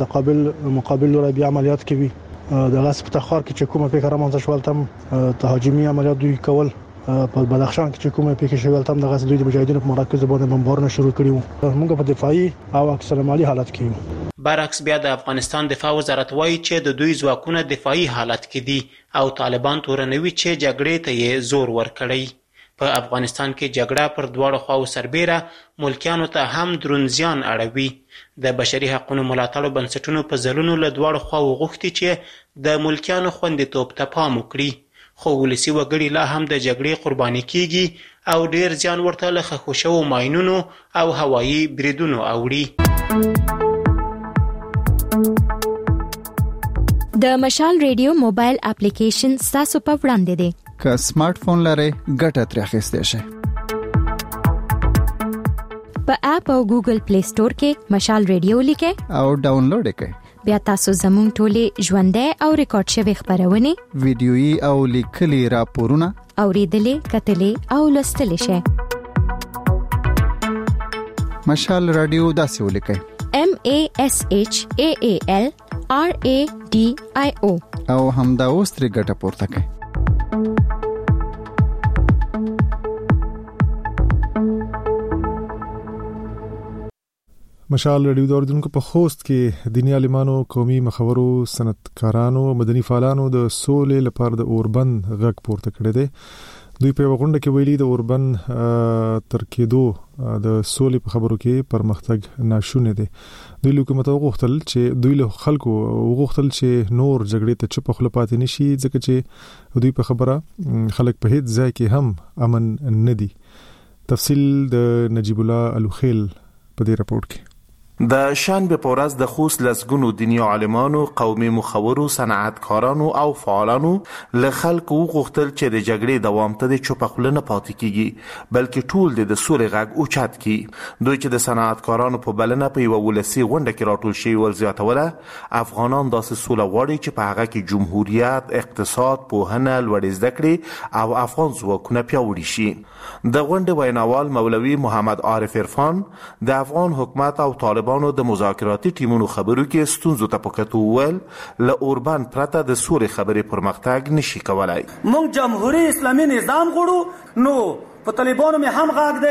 S19: مقابل لوري بیا عملیات کوي. دغه په تخار کې چې کومه فکر رامنځته شول تم تهاجمي عملیات دوی کول. په بدخشان کې چې کومه فکر شول تم دغه دوی د مجاهدینو په مراکز باندې بمبارونه شروع کړي وو. موږ په دفاعي او اکثر مالی حالت کې یو.
S18: برعکس بیا د افغانستان دفاع وزارت وایي چې د دوی ځواکونه دفاعي حالت کې دي او طالبان تورنوي چې جګړې ته یې زور ورکړی. په افغانستان کې جګړه پر دواړو خواو سربیره ملکیانو ته هم دروند زیان اړوي. د بشري حقوقو ملاتړو بنسټونو په ځلونو له دواړو خواو غوښتي چې د ملکیانو خوندیتوب ته پام وکړي خو ولسي وګړي لا هم د جګړې قرباني کیږي او ډیر زیان ورته له ښخ شوو ماینونو او هوایي بریدونو اوړي.
S8: د مشال ریډیو موبایل اپلیکیشن تاسو په وړاندې دی.
S7: که سمارټ فون لرئ ګټه ترې اخیستئ شئ.
S8: په اپ او ګوګل پلی سٹور کې مشال ریډیو لیکئ
S7: او ډاونلوډ کړئ.
S8: بیا تاسو زموږ ټولې ژوندۍ او ریکارډ شوی خبرونه
S7: ویډیويي او لیکلي راپورونه
S8: اوریدلې کتلې او لوستلې شئ.
S7: مشال رادیو داسې ولیکئ
S8: MASHAAL RADIO
S7: او همدا اوس ترې ګټه پورته کړئ.
S1: مشال رادیو د اوریدونکو په خوست کې دیني عالمانو، قومي مخورو، صنعتکارانو، مدني فعالانو د سولې لپاره د اوربند غږ پورته کړی دی. دوی په غونډه کې ویلي د اوربند تر کېدو د سولې په خبرو کې پرمختګ ناشونی دی. دوی له حکومت غوښتل چې خلکو چې نور جګړې ته چوپ خپل پاتې نشي ځکه چې دوی په خبره خلک په هیڅ ځای کې هم امن نه دي. تفصیل د نجیب الله الوخیل په دې راپور کې.
S20: د شنبه په ورځ د خوست لسګونو دیني عالمانو، قومي مخورو، صنعتکارانو او فعالانو له خلکو غوښتل چې د جګړې دوام ته د چوپ خپل نه پاتې کیږي بلکې ټول د سولې غږ اوچت کړي. دوی چې د صنعتکارانو په بلنه په یو ولسی غونډه کې راټول شوي ول زیاتوله افغانان داسې سوله غواړي چې په هغه کې جمهوریت، اقتصاد، پوهنه، لوړې زده کړې او افغان ځواکونه پیاوړي شي. د غونډې ویناوال مولوي محمد عارف عرفان د افغان حکومت او طالبانو د مذاکراتي ټیمونو خبرو کې ستونزو ته پکتو ول له اوربند پرته د سولې خبرې پرمختګ نشي کولای.
S21: مونږ جمهوریت اسلامي نظام غواړو نو په طالبانو مې هم غږ دی،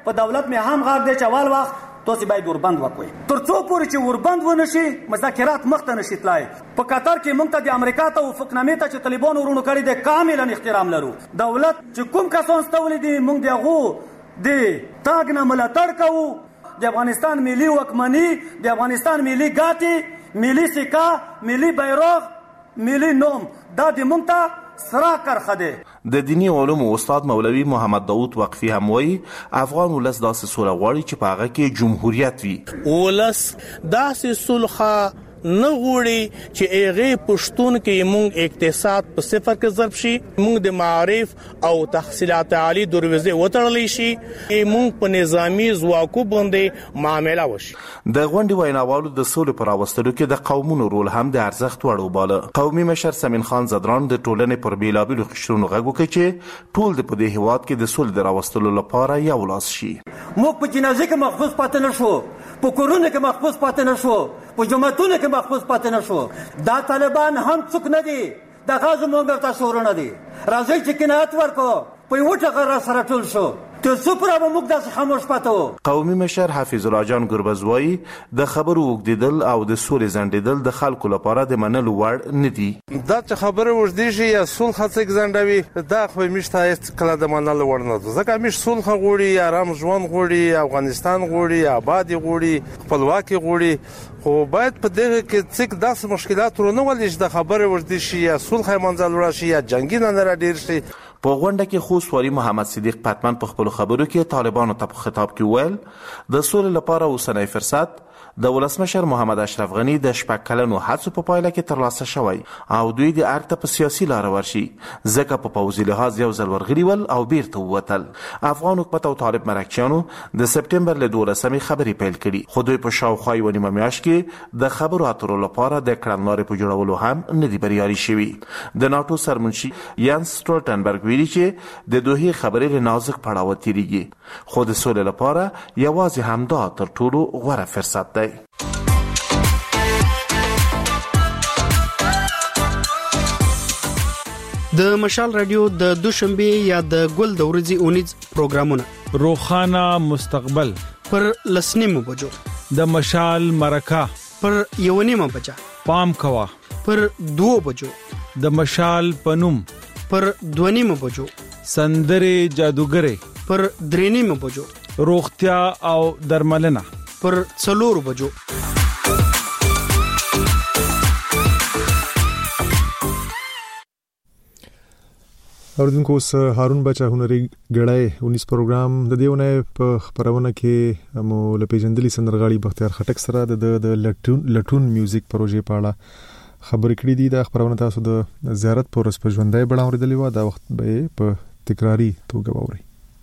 S21: په دولت مې هم غاړ دی چوال وخت تاسو باید وربند وکړئ ترڅو پورې چې وربند ونشي مذاکرات مخته نشي تلای په قطر کې موږ ته د امریکا ته وفقنامې ته چې طالبان ورونو کړی د کاملا احترام لرو دولت چې کوم کسان ستولې دي موږ دغه د تاګ نه ملاتړ کوو د افغانستان ملي وکمني د افغانستان ملي ګاټي ملي سکا ملي بیرغ ملي نوم دا د موږ ته سرا کرخه ده
S20: د دینی علوم استاد مولوی محمد داوود وقفی هم وایي افغان ولس داسې سوله غواړي چې په هغه کې جمهوریت وي
S22: ولس داسې صلح نه غوړي چې هغه پښتون کې مونږ اقتصاد په صفر کې ضرب شي مونږ د معارف او تحصیلات عالی دروازه وتړلې شي مونږ په نظامی ځواکو باندې معامله وشي
S20: د غونډې ویناوالو د سولې پر راوستلو کې د قومونو رول هم د ارزښت وړ وباله قومي مشر سمین خان زدران د ټولنې پر بیلابیلو قشرونو غږ وکړ چې ټول د په دې هیواد کې د سولې د راوستلو لپاره یو لاس شي
S21: موږ په جنازه کې محفوظ پاتې نشو په کورونه کې محفوظ پاتې نشو په جماعتونو کې محفوظ پاتې نشو دا طالبان هم څوک نه دي د غازو مونږ ته شورونه دي راځي چې کنایت ورکو په یو ټغه را سره ټول شو ته سپرا به موږ داسې خاموش پاتو
S20: قومي مشر حفیظ الله جان ګربزوایی د خبرو وګدیدل او د سولې زندیدل د خلکو لپاره د منلو وړ نه دي
S23: دا چې خبره وژدي شي یا صلح څخه زندوي دا خو مشته هیڅ کله د منلو وړ نه ده ځکه مش صلح غوړي آرام ژوند غوړي افغانستان غوړي آبادی غوړي خپلواکي غوړي خو باید په دغه کې څه داسې مشکلات ورونه ولې د خبره وژدي شي یا صلح منځل راشي یا جنگي نه ډیر شي
S20: په غونډه کې خوست والي محمد صدیق پتمن په خپل خبرو کې طالبانو ته په خطاب کې ویل د سولې لپاره اوسنی فرصت د ولسمشر محمد اشرف غنی د شپږ کلنو هڅو په پایله کې ترلاسه شوی او دوی د ارته په سیاسي لار ورشي ځکه په پوځي لحاظ یو ځل ورغلي ول او بیرته ووتل افغان حکومت او طالب مرکچیانو د سپټمبر له 12مې خبرې پیل کړي خو دوی په شاوخوا یو نیمه میاشت کې د خبرو اترو لپاره د کړنلارې په جوړولو هم نه دي بریالي شوي د ناتو سرمنشي یانس سټولټنبرګ ویلي چې د دوه خبرې له نازک پړاو تیریږي خو د سولې لپاره یوازې همدا تر ټولو غوره فرصت دی
S24: د مشال رادیو د دوشنبه یا د ګل د ورځې اونیز پروګرامونه
S15: روخانه مستقبل
S24: پر لسنیمو بجو
S15: د مشال مرکه
S24: پر یونیمه بجا
S15: پام کوا
S24: پر 2 بجو
S15: د مشال پنوم
S24: پر 2 بجو
S15: سندره جادوګره
S24: پر 3 بجو
S15: روغتیا او درملنه
S24: پر 4 بجو
S1: اوردونکو اوس هارون بچا هنري غړای 19 پروګرام د دیونه په خبرونه کې مو لپیجندلي سندرغاړي بختیار خټک سره د لټون میوزیک پروژې په اړه خبرې کړې دي د خبرونه تاسو د زیارت پورس په ژوندۍ بڼه اوریدلې و دا وخت به په تکراری توګه ووري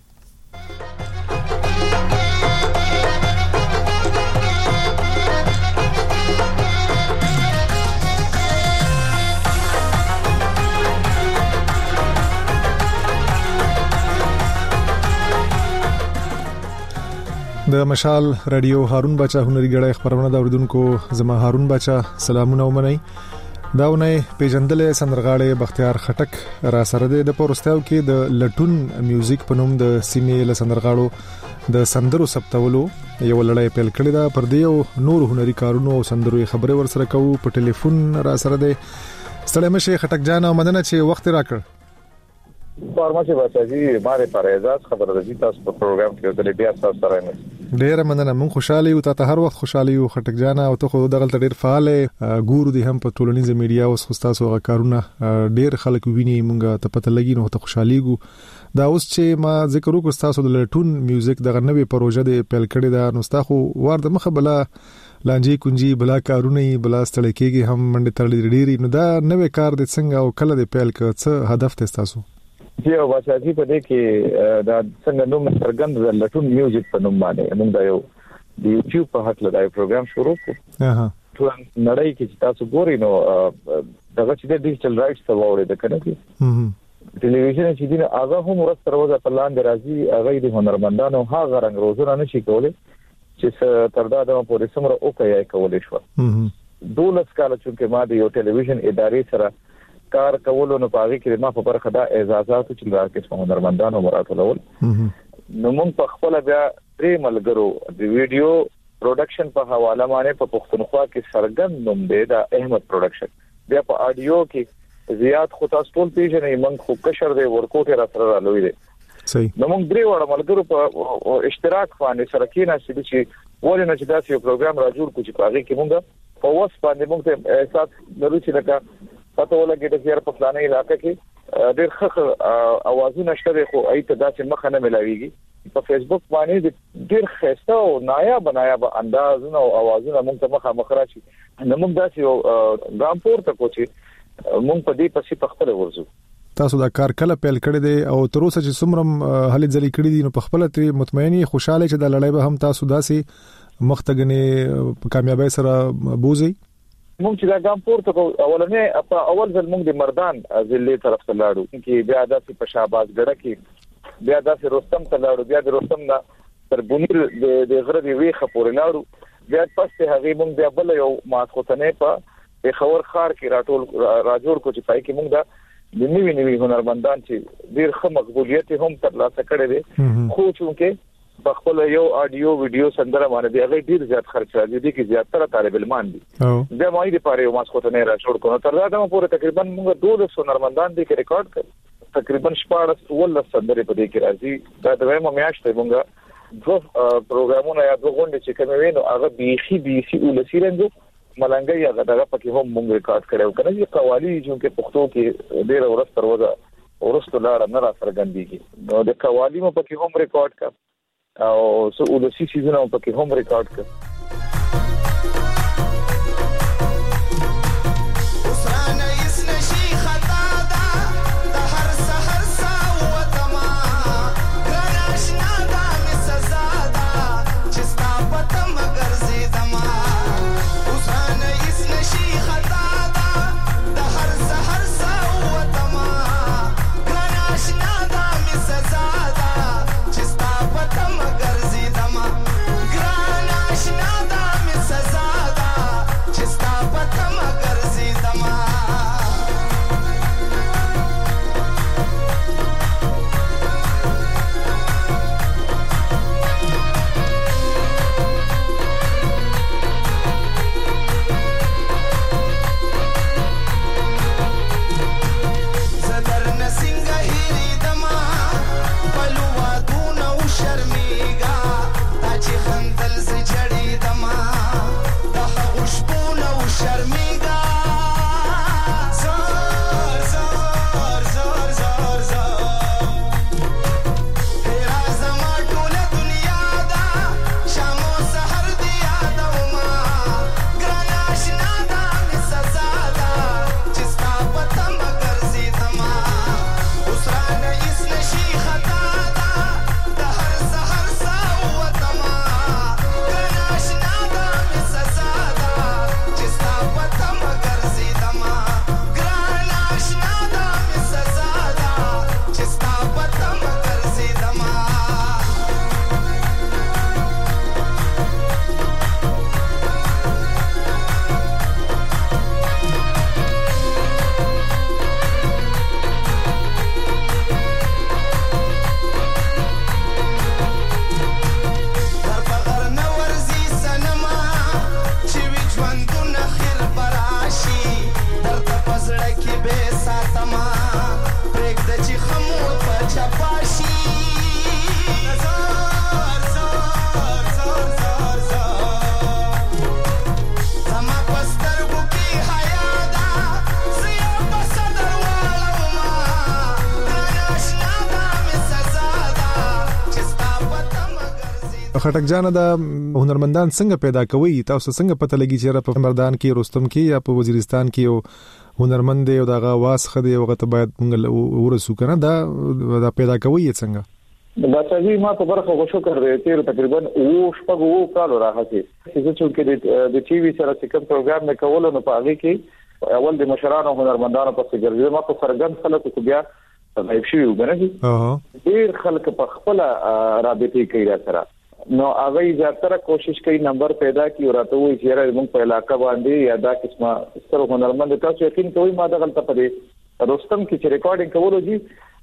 S1: د مشال رادیو هارون بچا هنري غړای خبرونه دا اوردونکو زما هارون بچا سلامونه ومنئ داونه پیجندلې سندرغاړي بختیار خټک را سره د پورستاو کې د لټون میوزیک په نوم د سیمې له سندرغاړو د سندرو ثبتولو یو لړۍ پیل کړې ده پر دې نور هنري کارونو او سندرو خبرې ورسره کوو په ټلیفون را سره د ستړي مشه خټک جان او مدنه چې وخت راکړ
S25: فارماسي بچاجي ماره پر اعزاز خبر راځي تاسو په پروګرام کې د بیا تاسو سره نه
S1: ډیر مننه مون خوشاله یو ته هر وخت خوشاله یو خټک جان او ته خو دغه ډیر فعال ګورو دي هم په ټولنیزه میډیا اوس خو تاسو کارونه ډیر خلک ویني مونږ ته پته لګي نو ته خوشاليګو دا اوس چې ما ذکر وکړ تاسو د لټون میوزیک دغه نوې پروژه د پیل کړی دا نو تاسو ور د مخه بلا لانجی کنجی بلا کارونه بلا ستړي کېږي هم منډه تړلې ډیری نو دا نوې کار د څنګه او کله د پیل کړ څه هدف ته تاسو
S25: جی او بچاجي په دې کې دا څنګه نوم سرګند لټون میوزیک په نوم باندې موږ دا یو د یوټیوب په هکله دا پروګرام شروع کړو ټول نړۍ کې چې تاسو ګورئ نو دغه چې د ډیجیټل رائټس ته وړي د کنه کې ټلویزیون چې دین هغه هم ورسره وځه په لاندې راځي هغه د هنرمندانو هغه رنګ روزونه نشي کولای چې تر دا د پوره سمره او کوي کولای شو 12 کال چې ما د یو ټلویزیون ادارې سره کار کولو نو پاره کې ما په برخه دا اعزازات چې لار کې هنرمندانو مراتلول نو موږ په خپل بیا درې ملګرو د ویډیو پروډکشن په حواله باندې په پښتونخوا کې سرګن نوم دی دا احمد پروډکشن. بیا په آډیو کې زیات خو تاسو ټول پیژنئ موږ خو کشر دی ورکوټه را سره رالوي دی.
S1: صحیح.
S25: نو موږ درې وړ ملګرو په اشتراک باندې سره کېناستو چې ولې نه چې دا یو پروګرام را جوړ کړو چې په هغه کې موږ په وس باندې موږ ته احساس لرو چې لکه پته ولګي د زیار په فلانه علاقې کې ډېر ښه اوازونه شته خو ایته داسې مخ نه ملاويږي. په فیسبوک باندې ډېر خسته او نایاب اندازونه او اوازونه موږ ته مخ راشي. نو موږ داسې یو ګام پورته کوو چې موږ په دې پسې په خپل ورزو.
S1: تاسو دا کار کله پیل کړی دی او تر اوسه چې څومره هلي ځلې کړی دي نو په خپل تری مطمئنی خوشاله چې د لړۍ به هم تاسو داسې مختګنې په کامیابی سره بوزي؟
S25: موږ چې دا ګام پورته کوو اولنې په اول ځل موږ د مردان ضلع طرف ته لاړو چې بیا داسې په شهبازګړه کې بیا داسې رستم ته لاړو بیا د رستم نه تر بونیر د غره دی ویخه پورې لاړو بیا پسته هغه موږ بیا بل یو ماسختنې په خور خار کې راجوړ کو چې پای کې موږ دا د نوی هنرمندان چې ډیر ښه مقبولیت هم ترلاسه کړي دي خو چې په خپل یو آډیو ویډیو سندره باندې هغه ډیر زیات خرچ راځي دي چې زیاتره طالب علمان دي د مای د پاره یو ماسختنه را جوړ کړو تر دا هم پورې تقریبا موږ 200 هنرمندان دي چې ریکارډ کړ تقریبا 14 ول سندره په دې کې راځي دا د وایم میاشتې موږ دو پروګرامونه یا دوه غونډې چې کوم وینو هغه بيخي ولسیرندو ملنګي هغه دغه پکې هم موږ ریکارډ کړو کنه چې قوالی چې پښتو کې ډېر ورځ تر ورځې ورستو لار نه را څرګندېږي نو د قوالی مو پکې هم ریکارډ کړ او سو ولسی سیزن مو پکې هم ریکارډ کړ.
S1: خټک جان دا هنرمندان څنګه پیدا کوي تاسو څنګه پته لګی چې په مردان کې رستم کې یا په وزیرستان کې یو هنرمند دی او دا غواس خدي او غته باید موږ ورسو کنه دا پیدا کوي څنګه
S25: دا چې ما په برخه غوښو کړی تیر تقریبا او شپږ کال راځي چې د ټي وي سره کوم پروګرام نه کول نو په هغه کې اول د مشرانو هنرمندانو په څیر ما په فرګن خلک کو بیا غیب شي وګڼي ډیر خلک په خپل رابطه کوي را سره نو هغه زیاتره کوشش کوي نمبر پیدا کی ورته وي چې موږ په علاقې باندې یا دا قسمه ستر هنرمند تاسو یقین کوئ ما دغه ته پدې رستم کې چې ریکارډینګ کولو دي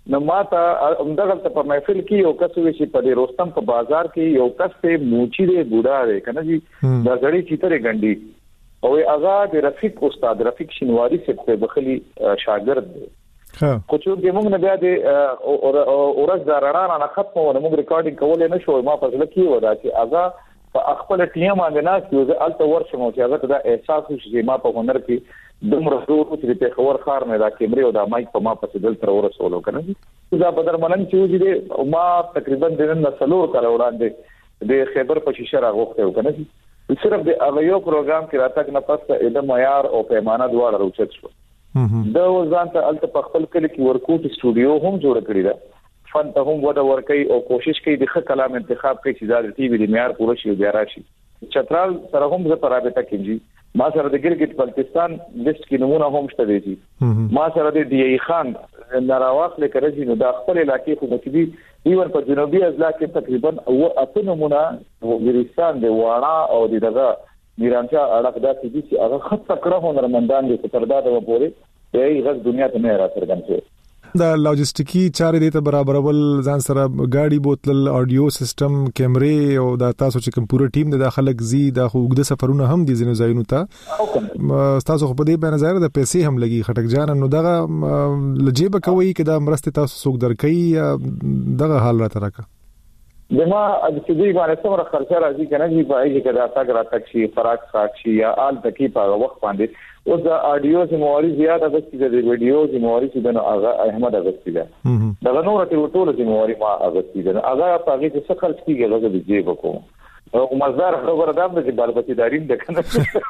S25: نو ماته همدغه په محفل کې یو کس وی چې په رستم په بازار کې یو کس ته موچی دی بوډا دی کنه جی دا غړي چیتره غندي او هغه د رفیق استاد رفیق شینواری څخه بخلی شاګرد دی خو چې موږ نه بیا د اورز دارانه نه ختمو موږ ریکارډینګ کولای نه شو ما په ځل کې ودا چې هغه په خپل ټیم باندې ناس یو ځل ته ورشم چې هغه دا احساس وشي چې ما په هنر کې دومره زور چې په خبر خار نه دا کیمرې او دا مایک په ما په دل تر ورسولو کنه دا بدر منن چې وځي ما تقریبا د نن سلور کال وړاندې د خیبر په شیشه راغوخته کنه صرف د اویو پروګرام کې راتګ نه پس د معیار او پیمانه دواړه روچت شو دا ځان ته الته په خپل کلی کې ورکوټ سټوډیو هم جوړ کړی دا فن ته هم ودا ورکي او کوشش کوي د ښه کلام انتخاب کوي چې دا د ټي وي د معیار پوره شي بیا راشي چترال سره هم زه پرابطه کیږي ما سره د ګلګت بلتستان لیست کې نمونه هم شته دي ما سره د ډي ای خان نراواخ لیکرځي نو د خپل علاقې حکومتي ایون په جنوبي اضلاع کې تقریبا او اته نمونه وګریستان د واړه او د دغه میرانچا اړه دا چې هغه خط کړه هنرمندان دي چې پردا د وپوري یې غږ دنیا ته نه راځي څنګه
S1: دا لاجستیکي چارې د برابرول ځان سره گاډي بوتل اډیو سیستم کیمرې او دا تاسو چې کوم پوره ټیم د داخلك زی دا خوګد سفرونه هم دي زینو ځایونو ته تاسو په دې باندې ظاهر د پیسې هم لګي خټک جان نو دغه لجيبه کوي کدا مرسته تاسو څوک درکې دغه حال را ترکه
S25: دما د دې باندې څومره خرچه راځي کنه چې په ایږي کدا تاګ راتک شي فراق ساکشي یا آل تکي په وخت باندې او دا اډیو زمواري زیاده د ویډیو زمواري چې د هغه احمد اغستی ده دا نور ته ټول زمواري ما اغستی ده هغه په هغه څه خرچ کیږي هغه د جیب کو او مزار خبره ده چې بالبتي دارین ده کنه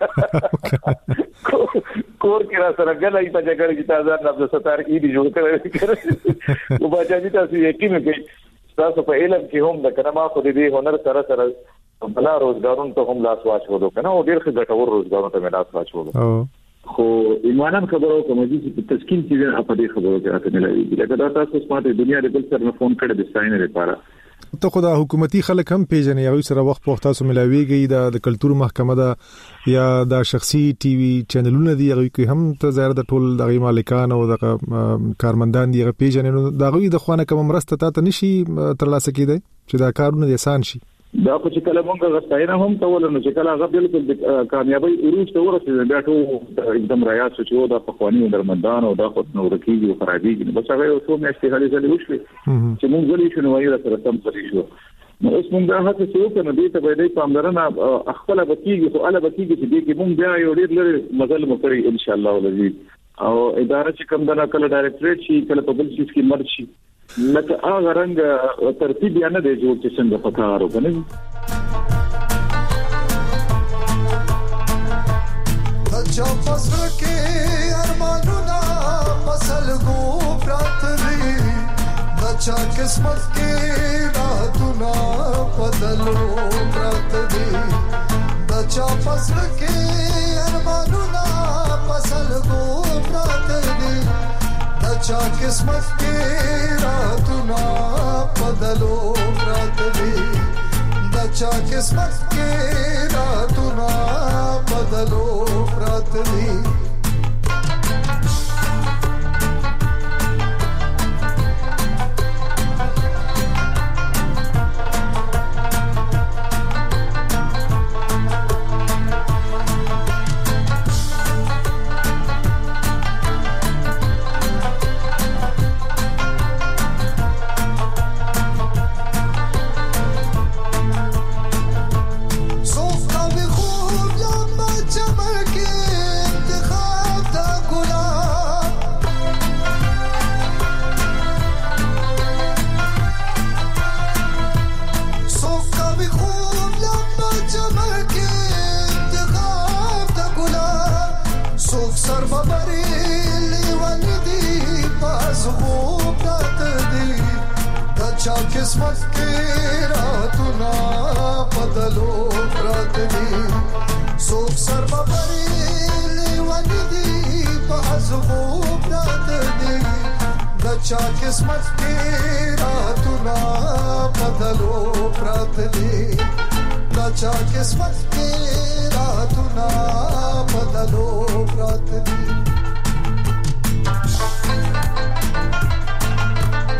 S25: کور کې را سره غلای په جګړه کې تازه نبض ستار کې دی جوړ کړی او باجی تاسو یقین کوي تاسو په علم کې هم د کنه ما خو دې هنر سره سره بلا روزګارون ته هم لاس واچو کنه او ډیر ښه ګټور روزګارون ته لاس واچو خو ایمانم خبرو کوم چې په تسکین کې په دې خبرو کې راته ملایي لکه دا تاسو سمارټ دنیا د بل سره فون کړه د ساين لپاره
S1: ته خو د حکومتي خلک هم پیژنې یو سره وخت په تاسو ملاويږي د کلتور محکمه ده یا د شخصي ټي وي چینلونه دي هغه کې هم ته ظاهر د ټول دغه مالکان او د کارمندان دي هغه پیژنې نو دغه د خوانه کوم مرسته ته نشي ترلاسه کیدای چې دا کارونه آسان شي
S25: دا خو چې کله مونږ غوښتنه هم کول نو چې کله هغه بالکل کامیابی ورسته ورسېږي بیا ټول एकदम ریاض چې دا په قوانینو درمندان او دا خو نو رکیږي او خرابېږي بس هغه یو څو میاشتې حالې ځلې وشوي چې مونږ ولې شنو وایو سره تم پرې شو نو اوس مونږ دا هڅه کوو کنه دې ته به دې پاملرنه خپل بکیږي خو اله بکیږي چې دې کې مونږ بیا یو ډېر لري مزل مکرې ان شاء الله ولذي او اداره چې کوم دنا کله ډایرکټریټ شي کله په بل شي کې مرشي لکه هغه رنګ ترتیب یا نه دی جوړ چې څنګه پکارو کنه
S2: چا فصل کې ارمانونه فصل کو پرات دي بچا قسمت کې راتونه بدلو پرات دي بچا فصل کې ارمانونه فصل کو پرات دي بچا قسمت کې راتونه بدلو پرات دي بچا قسمت کې راتونه بدلو پرات دي قسمت کې راتونه بدلو پرات دي څوک سر ببري لیوان دي په ازغو پرات دي د چا قسمت کې راتونه بدلو پرات دي د چا قسمت کې راتونه بدلو پرات دي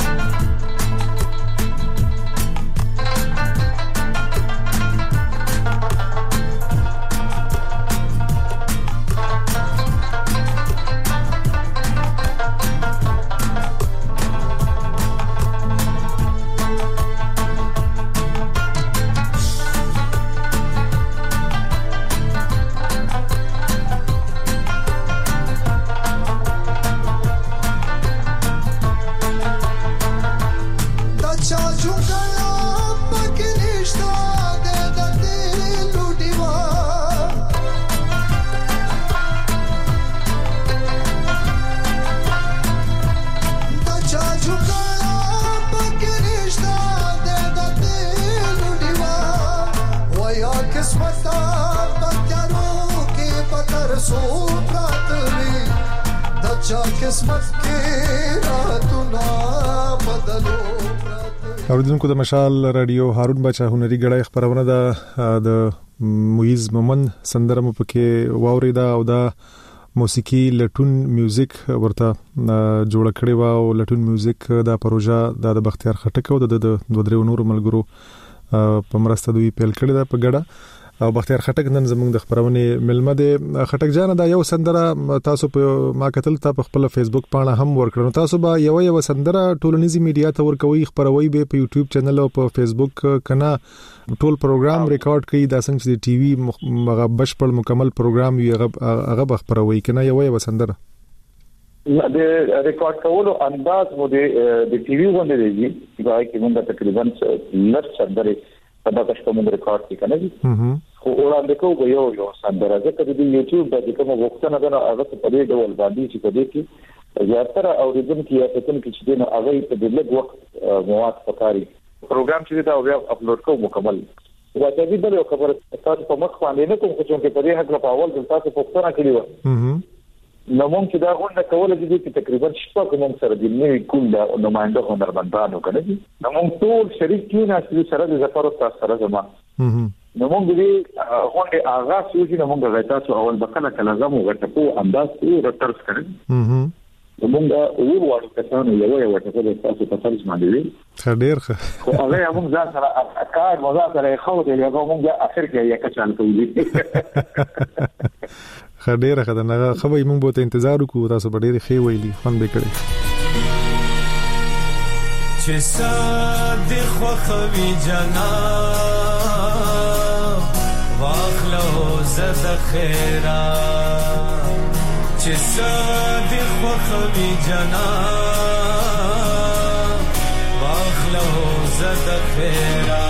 S2: سو پراتلی د چا قسمت کې راتونه بدلو.
S1: اوریدونکو د مشال رادیو هارون بچا هنري غړای خبرونه د مویز مومن سندره مو پکې واوریدا او دا موسیقي لټون میوزیک ورته جوړ کړی و او لټون میوزیک دا پروژه د بختیار خټک او د دوه درو نور ملګرو په مرسته دوی پیل کړی دا په ګډه او بختیار خټک نن زموږ د خبرونه ملمه د خټک جان دا یو سندره تاسو په ما کتل تا په خپل فیسبوک پاڼه هم ورکړو تاسو به یو سندره ټولنیزي میډیا ته ورکوي خبروي به په یوټیوب چینل او په فیسبوک کنه ټول پروګرام ریکارډ کړي دا څنګه چې ټي وي مغه بشپړ مکمل پروګرام وي هغه خبروي کنه یو سندره
S25: د ریکارډ کولو انداز مو د ټي وي باندې دی چې باید موږ تقریبا لږ سندره په دغه شپه ریکارډ کې کنه خو وړاندې کوو یو سندره ځکه د یوټیوب د کوم وختونه دا هغه په دې ډول باندې چې په دې کې زیاتره اوریدونکو یا پتون کې چې دنه هغه په دې لږ وخت مواد پکاري پروګرام چې دا بیا اپلوډ کوو مکمل واته دې بل خبر تاسو په مخ باندې نه کوم چې په دې حق په اول د تاسو پوښتنه کړې و نو مونږ چې دا غونډه کوله چې تقریبا شپه کوم سره د نوې کول دا نمائنده هنرمندانو کنه نو مونږ ټول شریک کیو نه چې سره د زفر تاسو سره زما نو مونږ دې غونډه آغاز وکړو نو مونږ غوښتل تاسو اول بکنه کله زمو غټه په انداز یې رټرس کړو مونږ وروړو کسانو یو ورته د تاسو په فرض باندې
S1: خډیر
S25: خو هغه موږ ځان سره کار مذاکره خو دې هغه مونږ اخر کې یو کچان کوي
S1: خډیره خدانه خبرې مونږ به ته انتظار وکړو تاسو به ډېر ښه ویلي خوند به کړی
S3: چې صادق خوخوي جنا واخلو زد خیرا چې صادق خوخوي جنا واخلو زد خیرا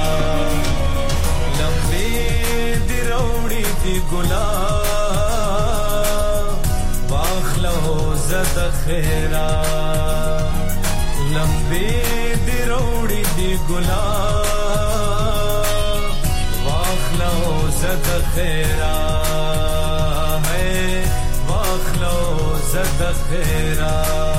S3: لمبي دی روړي دی ګلاب زد خیرا لمبی دی روڑی دی گلاب واخلو زد خیرا ہے واخلو زد خیرا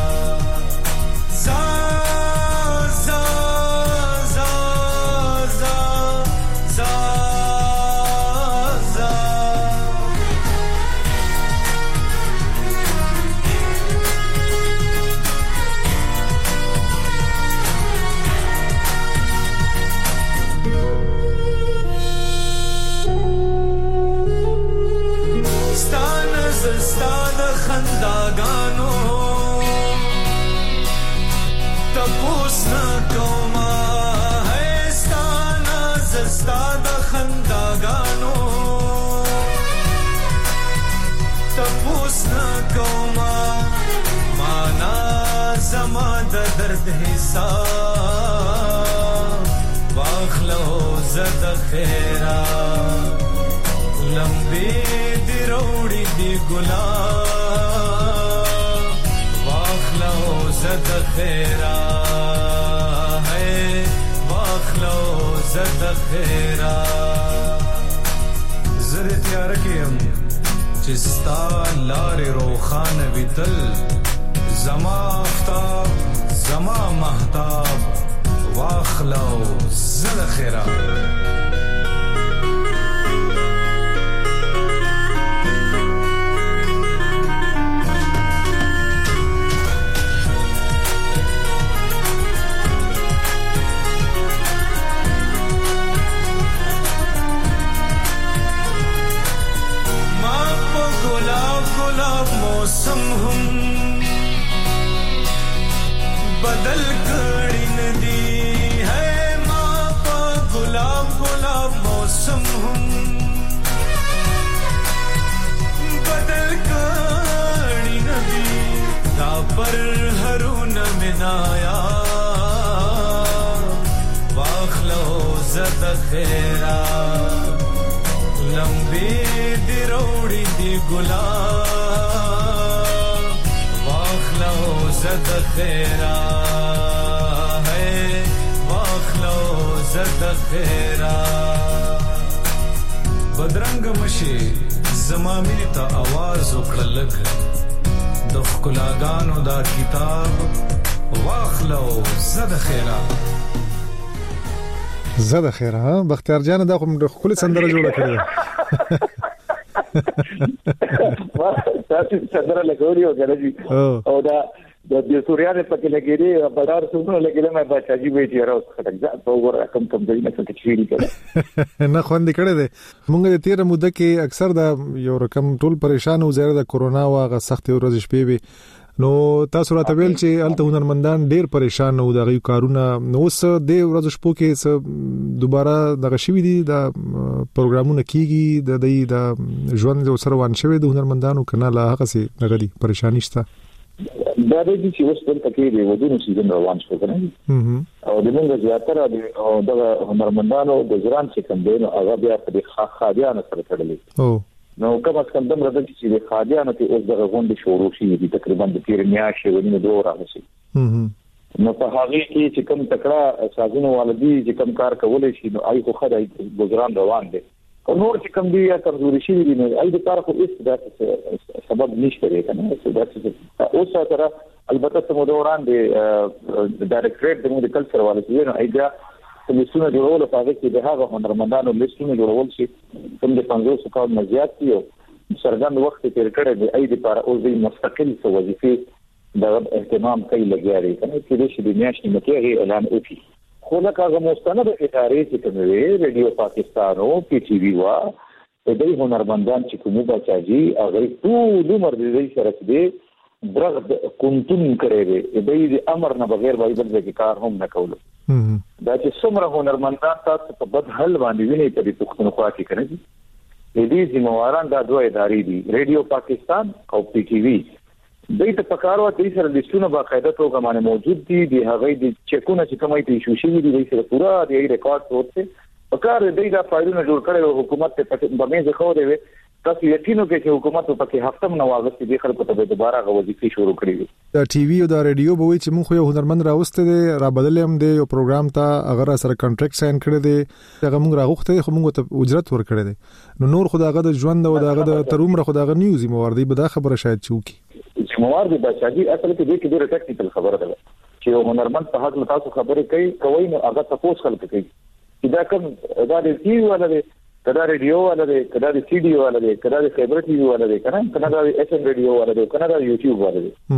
S3: درد حساب واخلو زد خیرا لمبی دی روڑی دی گلاب واخلو زد خیرا ہے واخلو زد خیرا زر تیار کیم چستا لار روخان ویتل زما افتاب زما محتاب واخلو زد خیرا ما په ګلاب موسم هم بدل کړي ندي ہے ما په ګلاب موسم هم بدل کړي ندي دا پر هرون منایا واخلو زد خیرا لمبی دی روڑی دی گلاب واخلو زد خیرا ہے واخلو زد خیرا بدرنګ مشي زما مینې ته आवाज وکړه لګ د خلاګانو دا کتاب واخلو زده خیره
S1: زده خیره. ها بختیار جان دا کوم د خپل سندره جوړه کړې
S25: ما تاسو سندره لګوري او غلطي او دا د سوريانه پکې لګېدي بډار څونه لګېدل مې بچاجي وېټي راوځه خټک ځه په ور کم ځای نه څه چیرې کړه
S1: نه خوند کړه دې مونږ د تیر مده کې اکثر دا یو رقم ټول پریشان او زیاده د کورونا واغه سخت ورځ شپې وي نو تاسو راته ویل چې الته هنرمندان ډیر پریشان او دغه کارونه نو اوس د ورځ شپو کې دوباره دغه شوی دي د پروګرامونه کیږي د ژوند سره وان شوی د هنرمندانو کنه لا هغه سي دغه دي پریشانی شته
S25: دا د دې چې اوس په کې دی ودونو سیزن روان شو کنه او د موږ زیاتره د هنرمندانو د ځران چې کوم دی نو هغه بیا په خاډیانو سره تړلې نو کوم څه کوم دمر د چې د خاډیانو ته اوس دغه غونډه شروع شي د تقریبا د تیر میاشتې ونی دوه راغشي نو په هغه کې چې کوم تکړه سازونو والدي چې کوم کار کولای شي نو آی خو خدای ګذران روان دي او نور چې کوم دی یا کمزوري شي دي نو آی د کار خو هیڅ سبب نشته دی کنه اوس سره البته سمو دوران دی ډایرکټریټ د کلچر والدي نو ایدا لیستونه جوړول په هغه کې د هغه هنرمندانو لیستونه جوړول شي کوم د 500 کال مزيات دي سرګند وخت تیر کړی دی اې لپاره اوس د مستقل وظیفې د اهتمام کوي لګیاري کنه چې د شې د میاشتې مکیږي اعلان وکړي خو لکه مستند ادارې چې کومې ریډیو پاکستان او پی ټي وی وا د هنرمندان چې کومه بچاجي هغه ټول عمر دې سره دې برغ کنتون کړي دې د امر نه بغیر بایبل کې کار هم نه کول دا چې څومره هنرمندان تاسو په بد حل باندې ویني په دې پښتونخوا کې کړي دې ذمہواران دا دوه ادارې دي ریډیو پاکستان او پی ټي وی دې ته پکارو چې سره لیستونه باقاعده توګه باندې موجود دي د هغې د چکونه چې کومې ته ایشو شي دي سره پورا د ریکارډ ورته پکار دې دا فایلونه جوړ کړي او حکومت ته په مېز خو دی تاسو یقینو کې چې حکومت په کې هفته منواغت دي خلکو ته دوباره غوځي شروع کړي
S1: دا ټي وی او دا ریډیو به وي چې موږ یو هنرمند راوسته دي را بدل هم دي یو پروګرام ته اگر سره کنټریکټ ساين کړی دي هغه موږ راغوخته خو موږ ته اجرت ور کړی دي نو نور خداغه د ژوند او دغه د ترومره خداغه نیوزي موردی به دا خبره شاید چوکي
S25: موارد د بچاګي اصل کې دې کې ډېر ټیکنیکل خبره ده چې هنرمند په حق تاسو خبرې کوي نو هغه تاسو خلک کوي دا کوم دا د ټي وی ولا کدا ریډیو ولا کدا د سی ډي ولا کدا د خبر ټي وی ولا کنه کدا د ایس ام ریډیو ولا کدا د یوټیوب ولا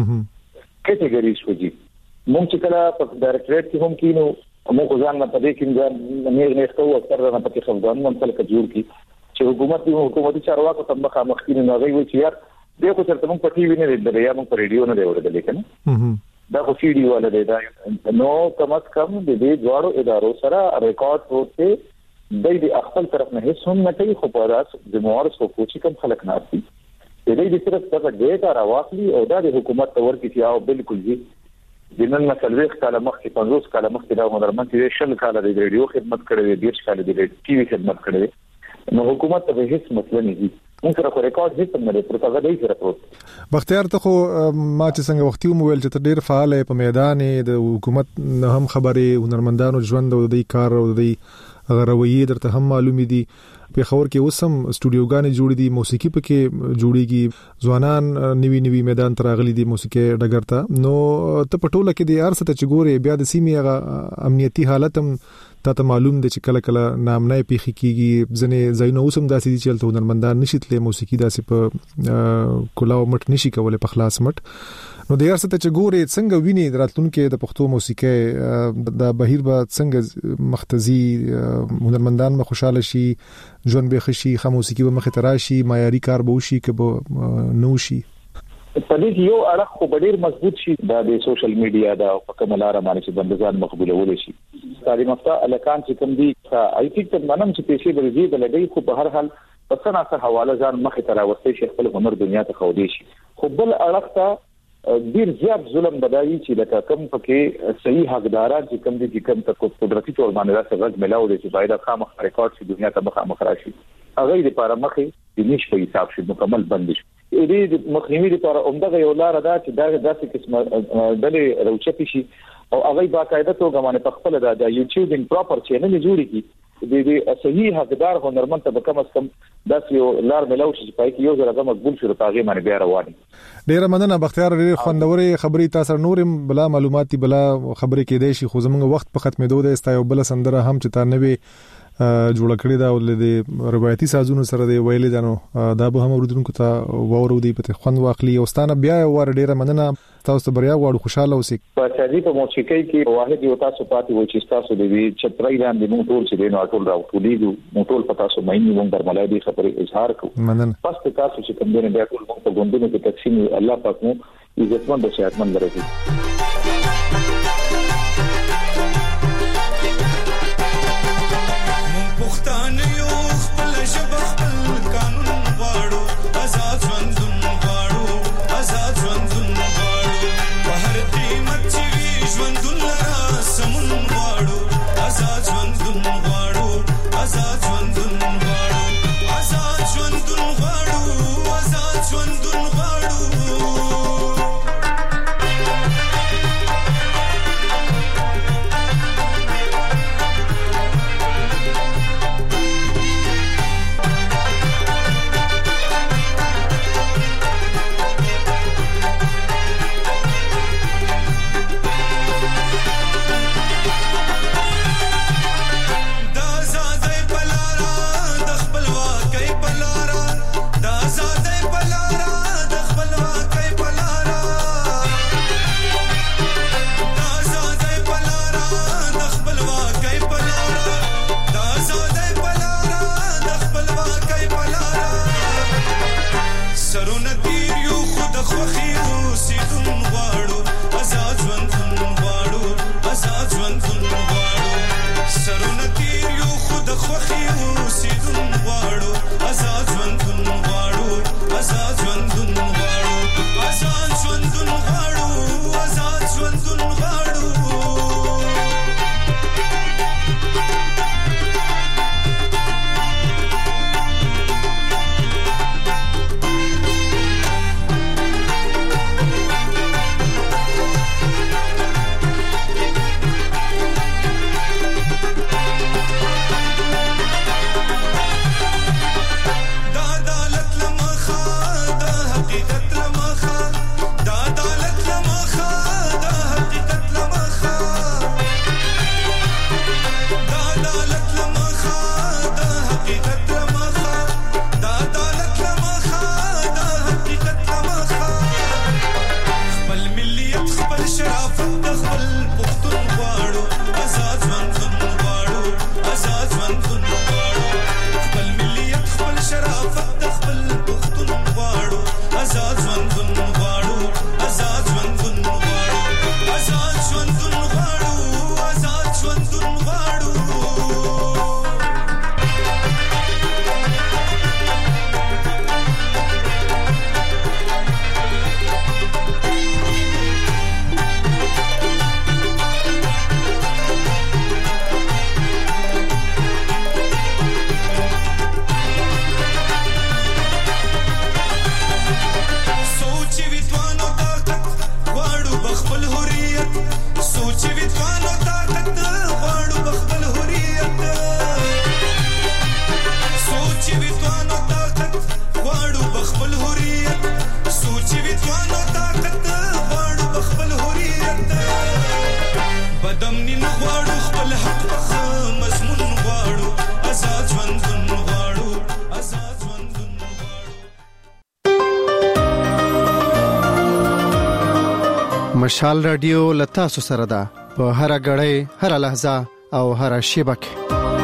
S25: کټګوریز وږي مونږ چې کله په ډایرکټریټ کې هم کینو موږ ځان نه پدې کې نه ښکو اکثر نه پکې خبرونه هم تل کجور کی چې حکومتي چارواکو تم مخکینه نه غوي چې یار دغه څه موږ په ټي وی نه لري یا موږ په ریډیو نه لري کنه دا خو سی ډي ولا دی دا نو کم از کم د دې دوړو ادارو سره ریکارډ وته د دې خپل طرف نه هیڅ هم نه کوي خو په راس د موارث خو کوچی کم خلک نه دي د دې صرف څه ډیټا راوخلي او دا د حکومت تور کې چې او بالکل دي د نن مسلوي کاله مخکې 50 کاله مخکې دا هنرمند چې شل کاله د ریډیو خدمت کړې دي 20 کاله د ټي وی خدمت کړې نو حکومت ته هیڅ مسله نه دي موږ سره ریکارډ هیڅ نه لري پر هغه دی سره پروت
S1: بختیار ته خو ما چې څنګه وختي موبایل چې ډیر فعال په میدان د حکومت نه هم خبرې هنرمندانو ژوند او د کار او د غروي درته هم معلومې دي په خبر کې اوسم استودیوګانې جوړې دي موسیقي پکې جوړيږي ځوانان نوي میدان تراغلي دي موسیقي ډګر ته نو ته پټوله کې د ارسته چې ګوري بیا د سیمې امنیتي حالت هم ته معلوم دي چې کله کله نامنه پیخي کیږي ځنه زینو اوسم داسې دي چې تل هنرمندان نشیتله موسیقي داسې په کولاو مټ نشي کولای په خلاص مټ نو د ارسته چې ګوري څنګه ویني دراتونکو د پښتو موسیقي د بهیر به څنګه مختزي هنرمندان مخ خوشاله شي ژوند به خشي خو موسیقي به مخ تراشي معیاري کار به وشي کبه نو شي
S25: په دې یو اړه خو ډیر مضبوط شي د سوشل میډیا دا په کوملاره باندې چې بندګان مقبولول شي تعلیم یافته الکان چې کوم دي آی ټیک ته منم چې پیسې درځي د لګي خو په هر حال په څنګه حواله ځان مخ تراوستي شي خپل هنر دنیا ته خو دي شي خو بل اړه ډیر زیات ظلم بدایي چې لکه کم پکې صحیح حقداران چې کم دي چې کم ته قدرتي تور باندې راځي غږ ملاو دي چې باید خامخ ریکارډ شي دنیا ته مخ راشي هغه لپاره مخې د نش په حساب شي مکمل بند شي دې مخنیوي لپاره عمده یو لار ده چې دا داسې قسمه ډلې روچتي شي او هغه باقاعده توګه باندې په خپل د یوټیوب ان پراپر چینل جوړ کړي د صحیح حقدار هنرمند ته کم از کم داس یو لار ملو چې پای کې یو ځل مقبول شو پاغه باندې بیا رواني.
S1: ډیر مننه بختیار، ډیر خوندوري خبري تاسو نورم بلا معلوماتي بلا خبري کې دی شي خو زموږ وخت په ختمېدو دی ستا یو بل سندره هم چې تا نوې جوړ کړی دا ول د روایتي سازونو سره دی ویلې دانو دا به هم اوردونکو ته وورو دی په خوند واخلي او ستانه بیا ور ډیره مننه تاسو ته بریا غواړو خوشاله اوسئ.
S25: په تاسو په موسیقۍ کې واحد یو تاسو پاتې و چې تاسو د وی چترای لاندې موږ ټول چې دینو ټول راوټولې موږ ټول په تاسو مې موږ درملای دي خبرې اظهار کوو.
S1: مننه.
S25: پس تاسو چې کوم دین بیا ټول موږ په ګوندونو کې تقسیم الله پاک مو عزتمن او صحتمند لري.
S24: مشال رادیو لتا سره ده په هر غړې هر لحظه او هر شیبه کې.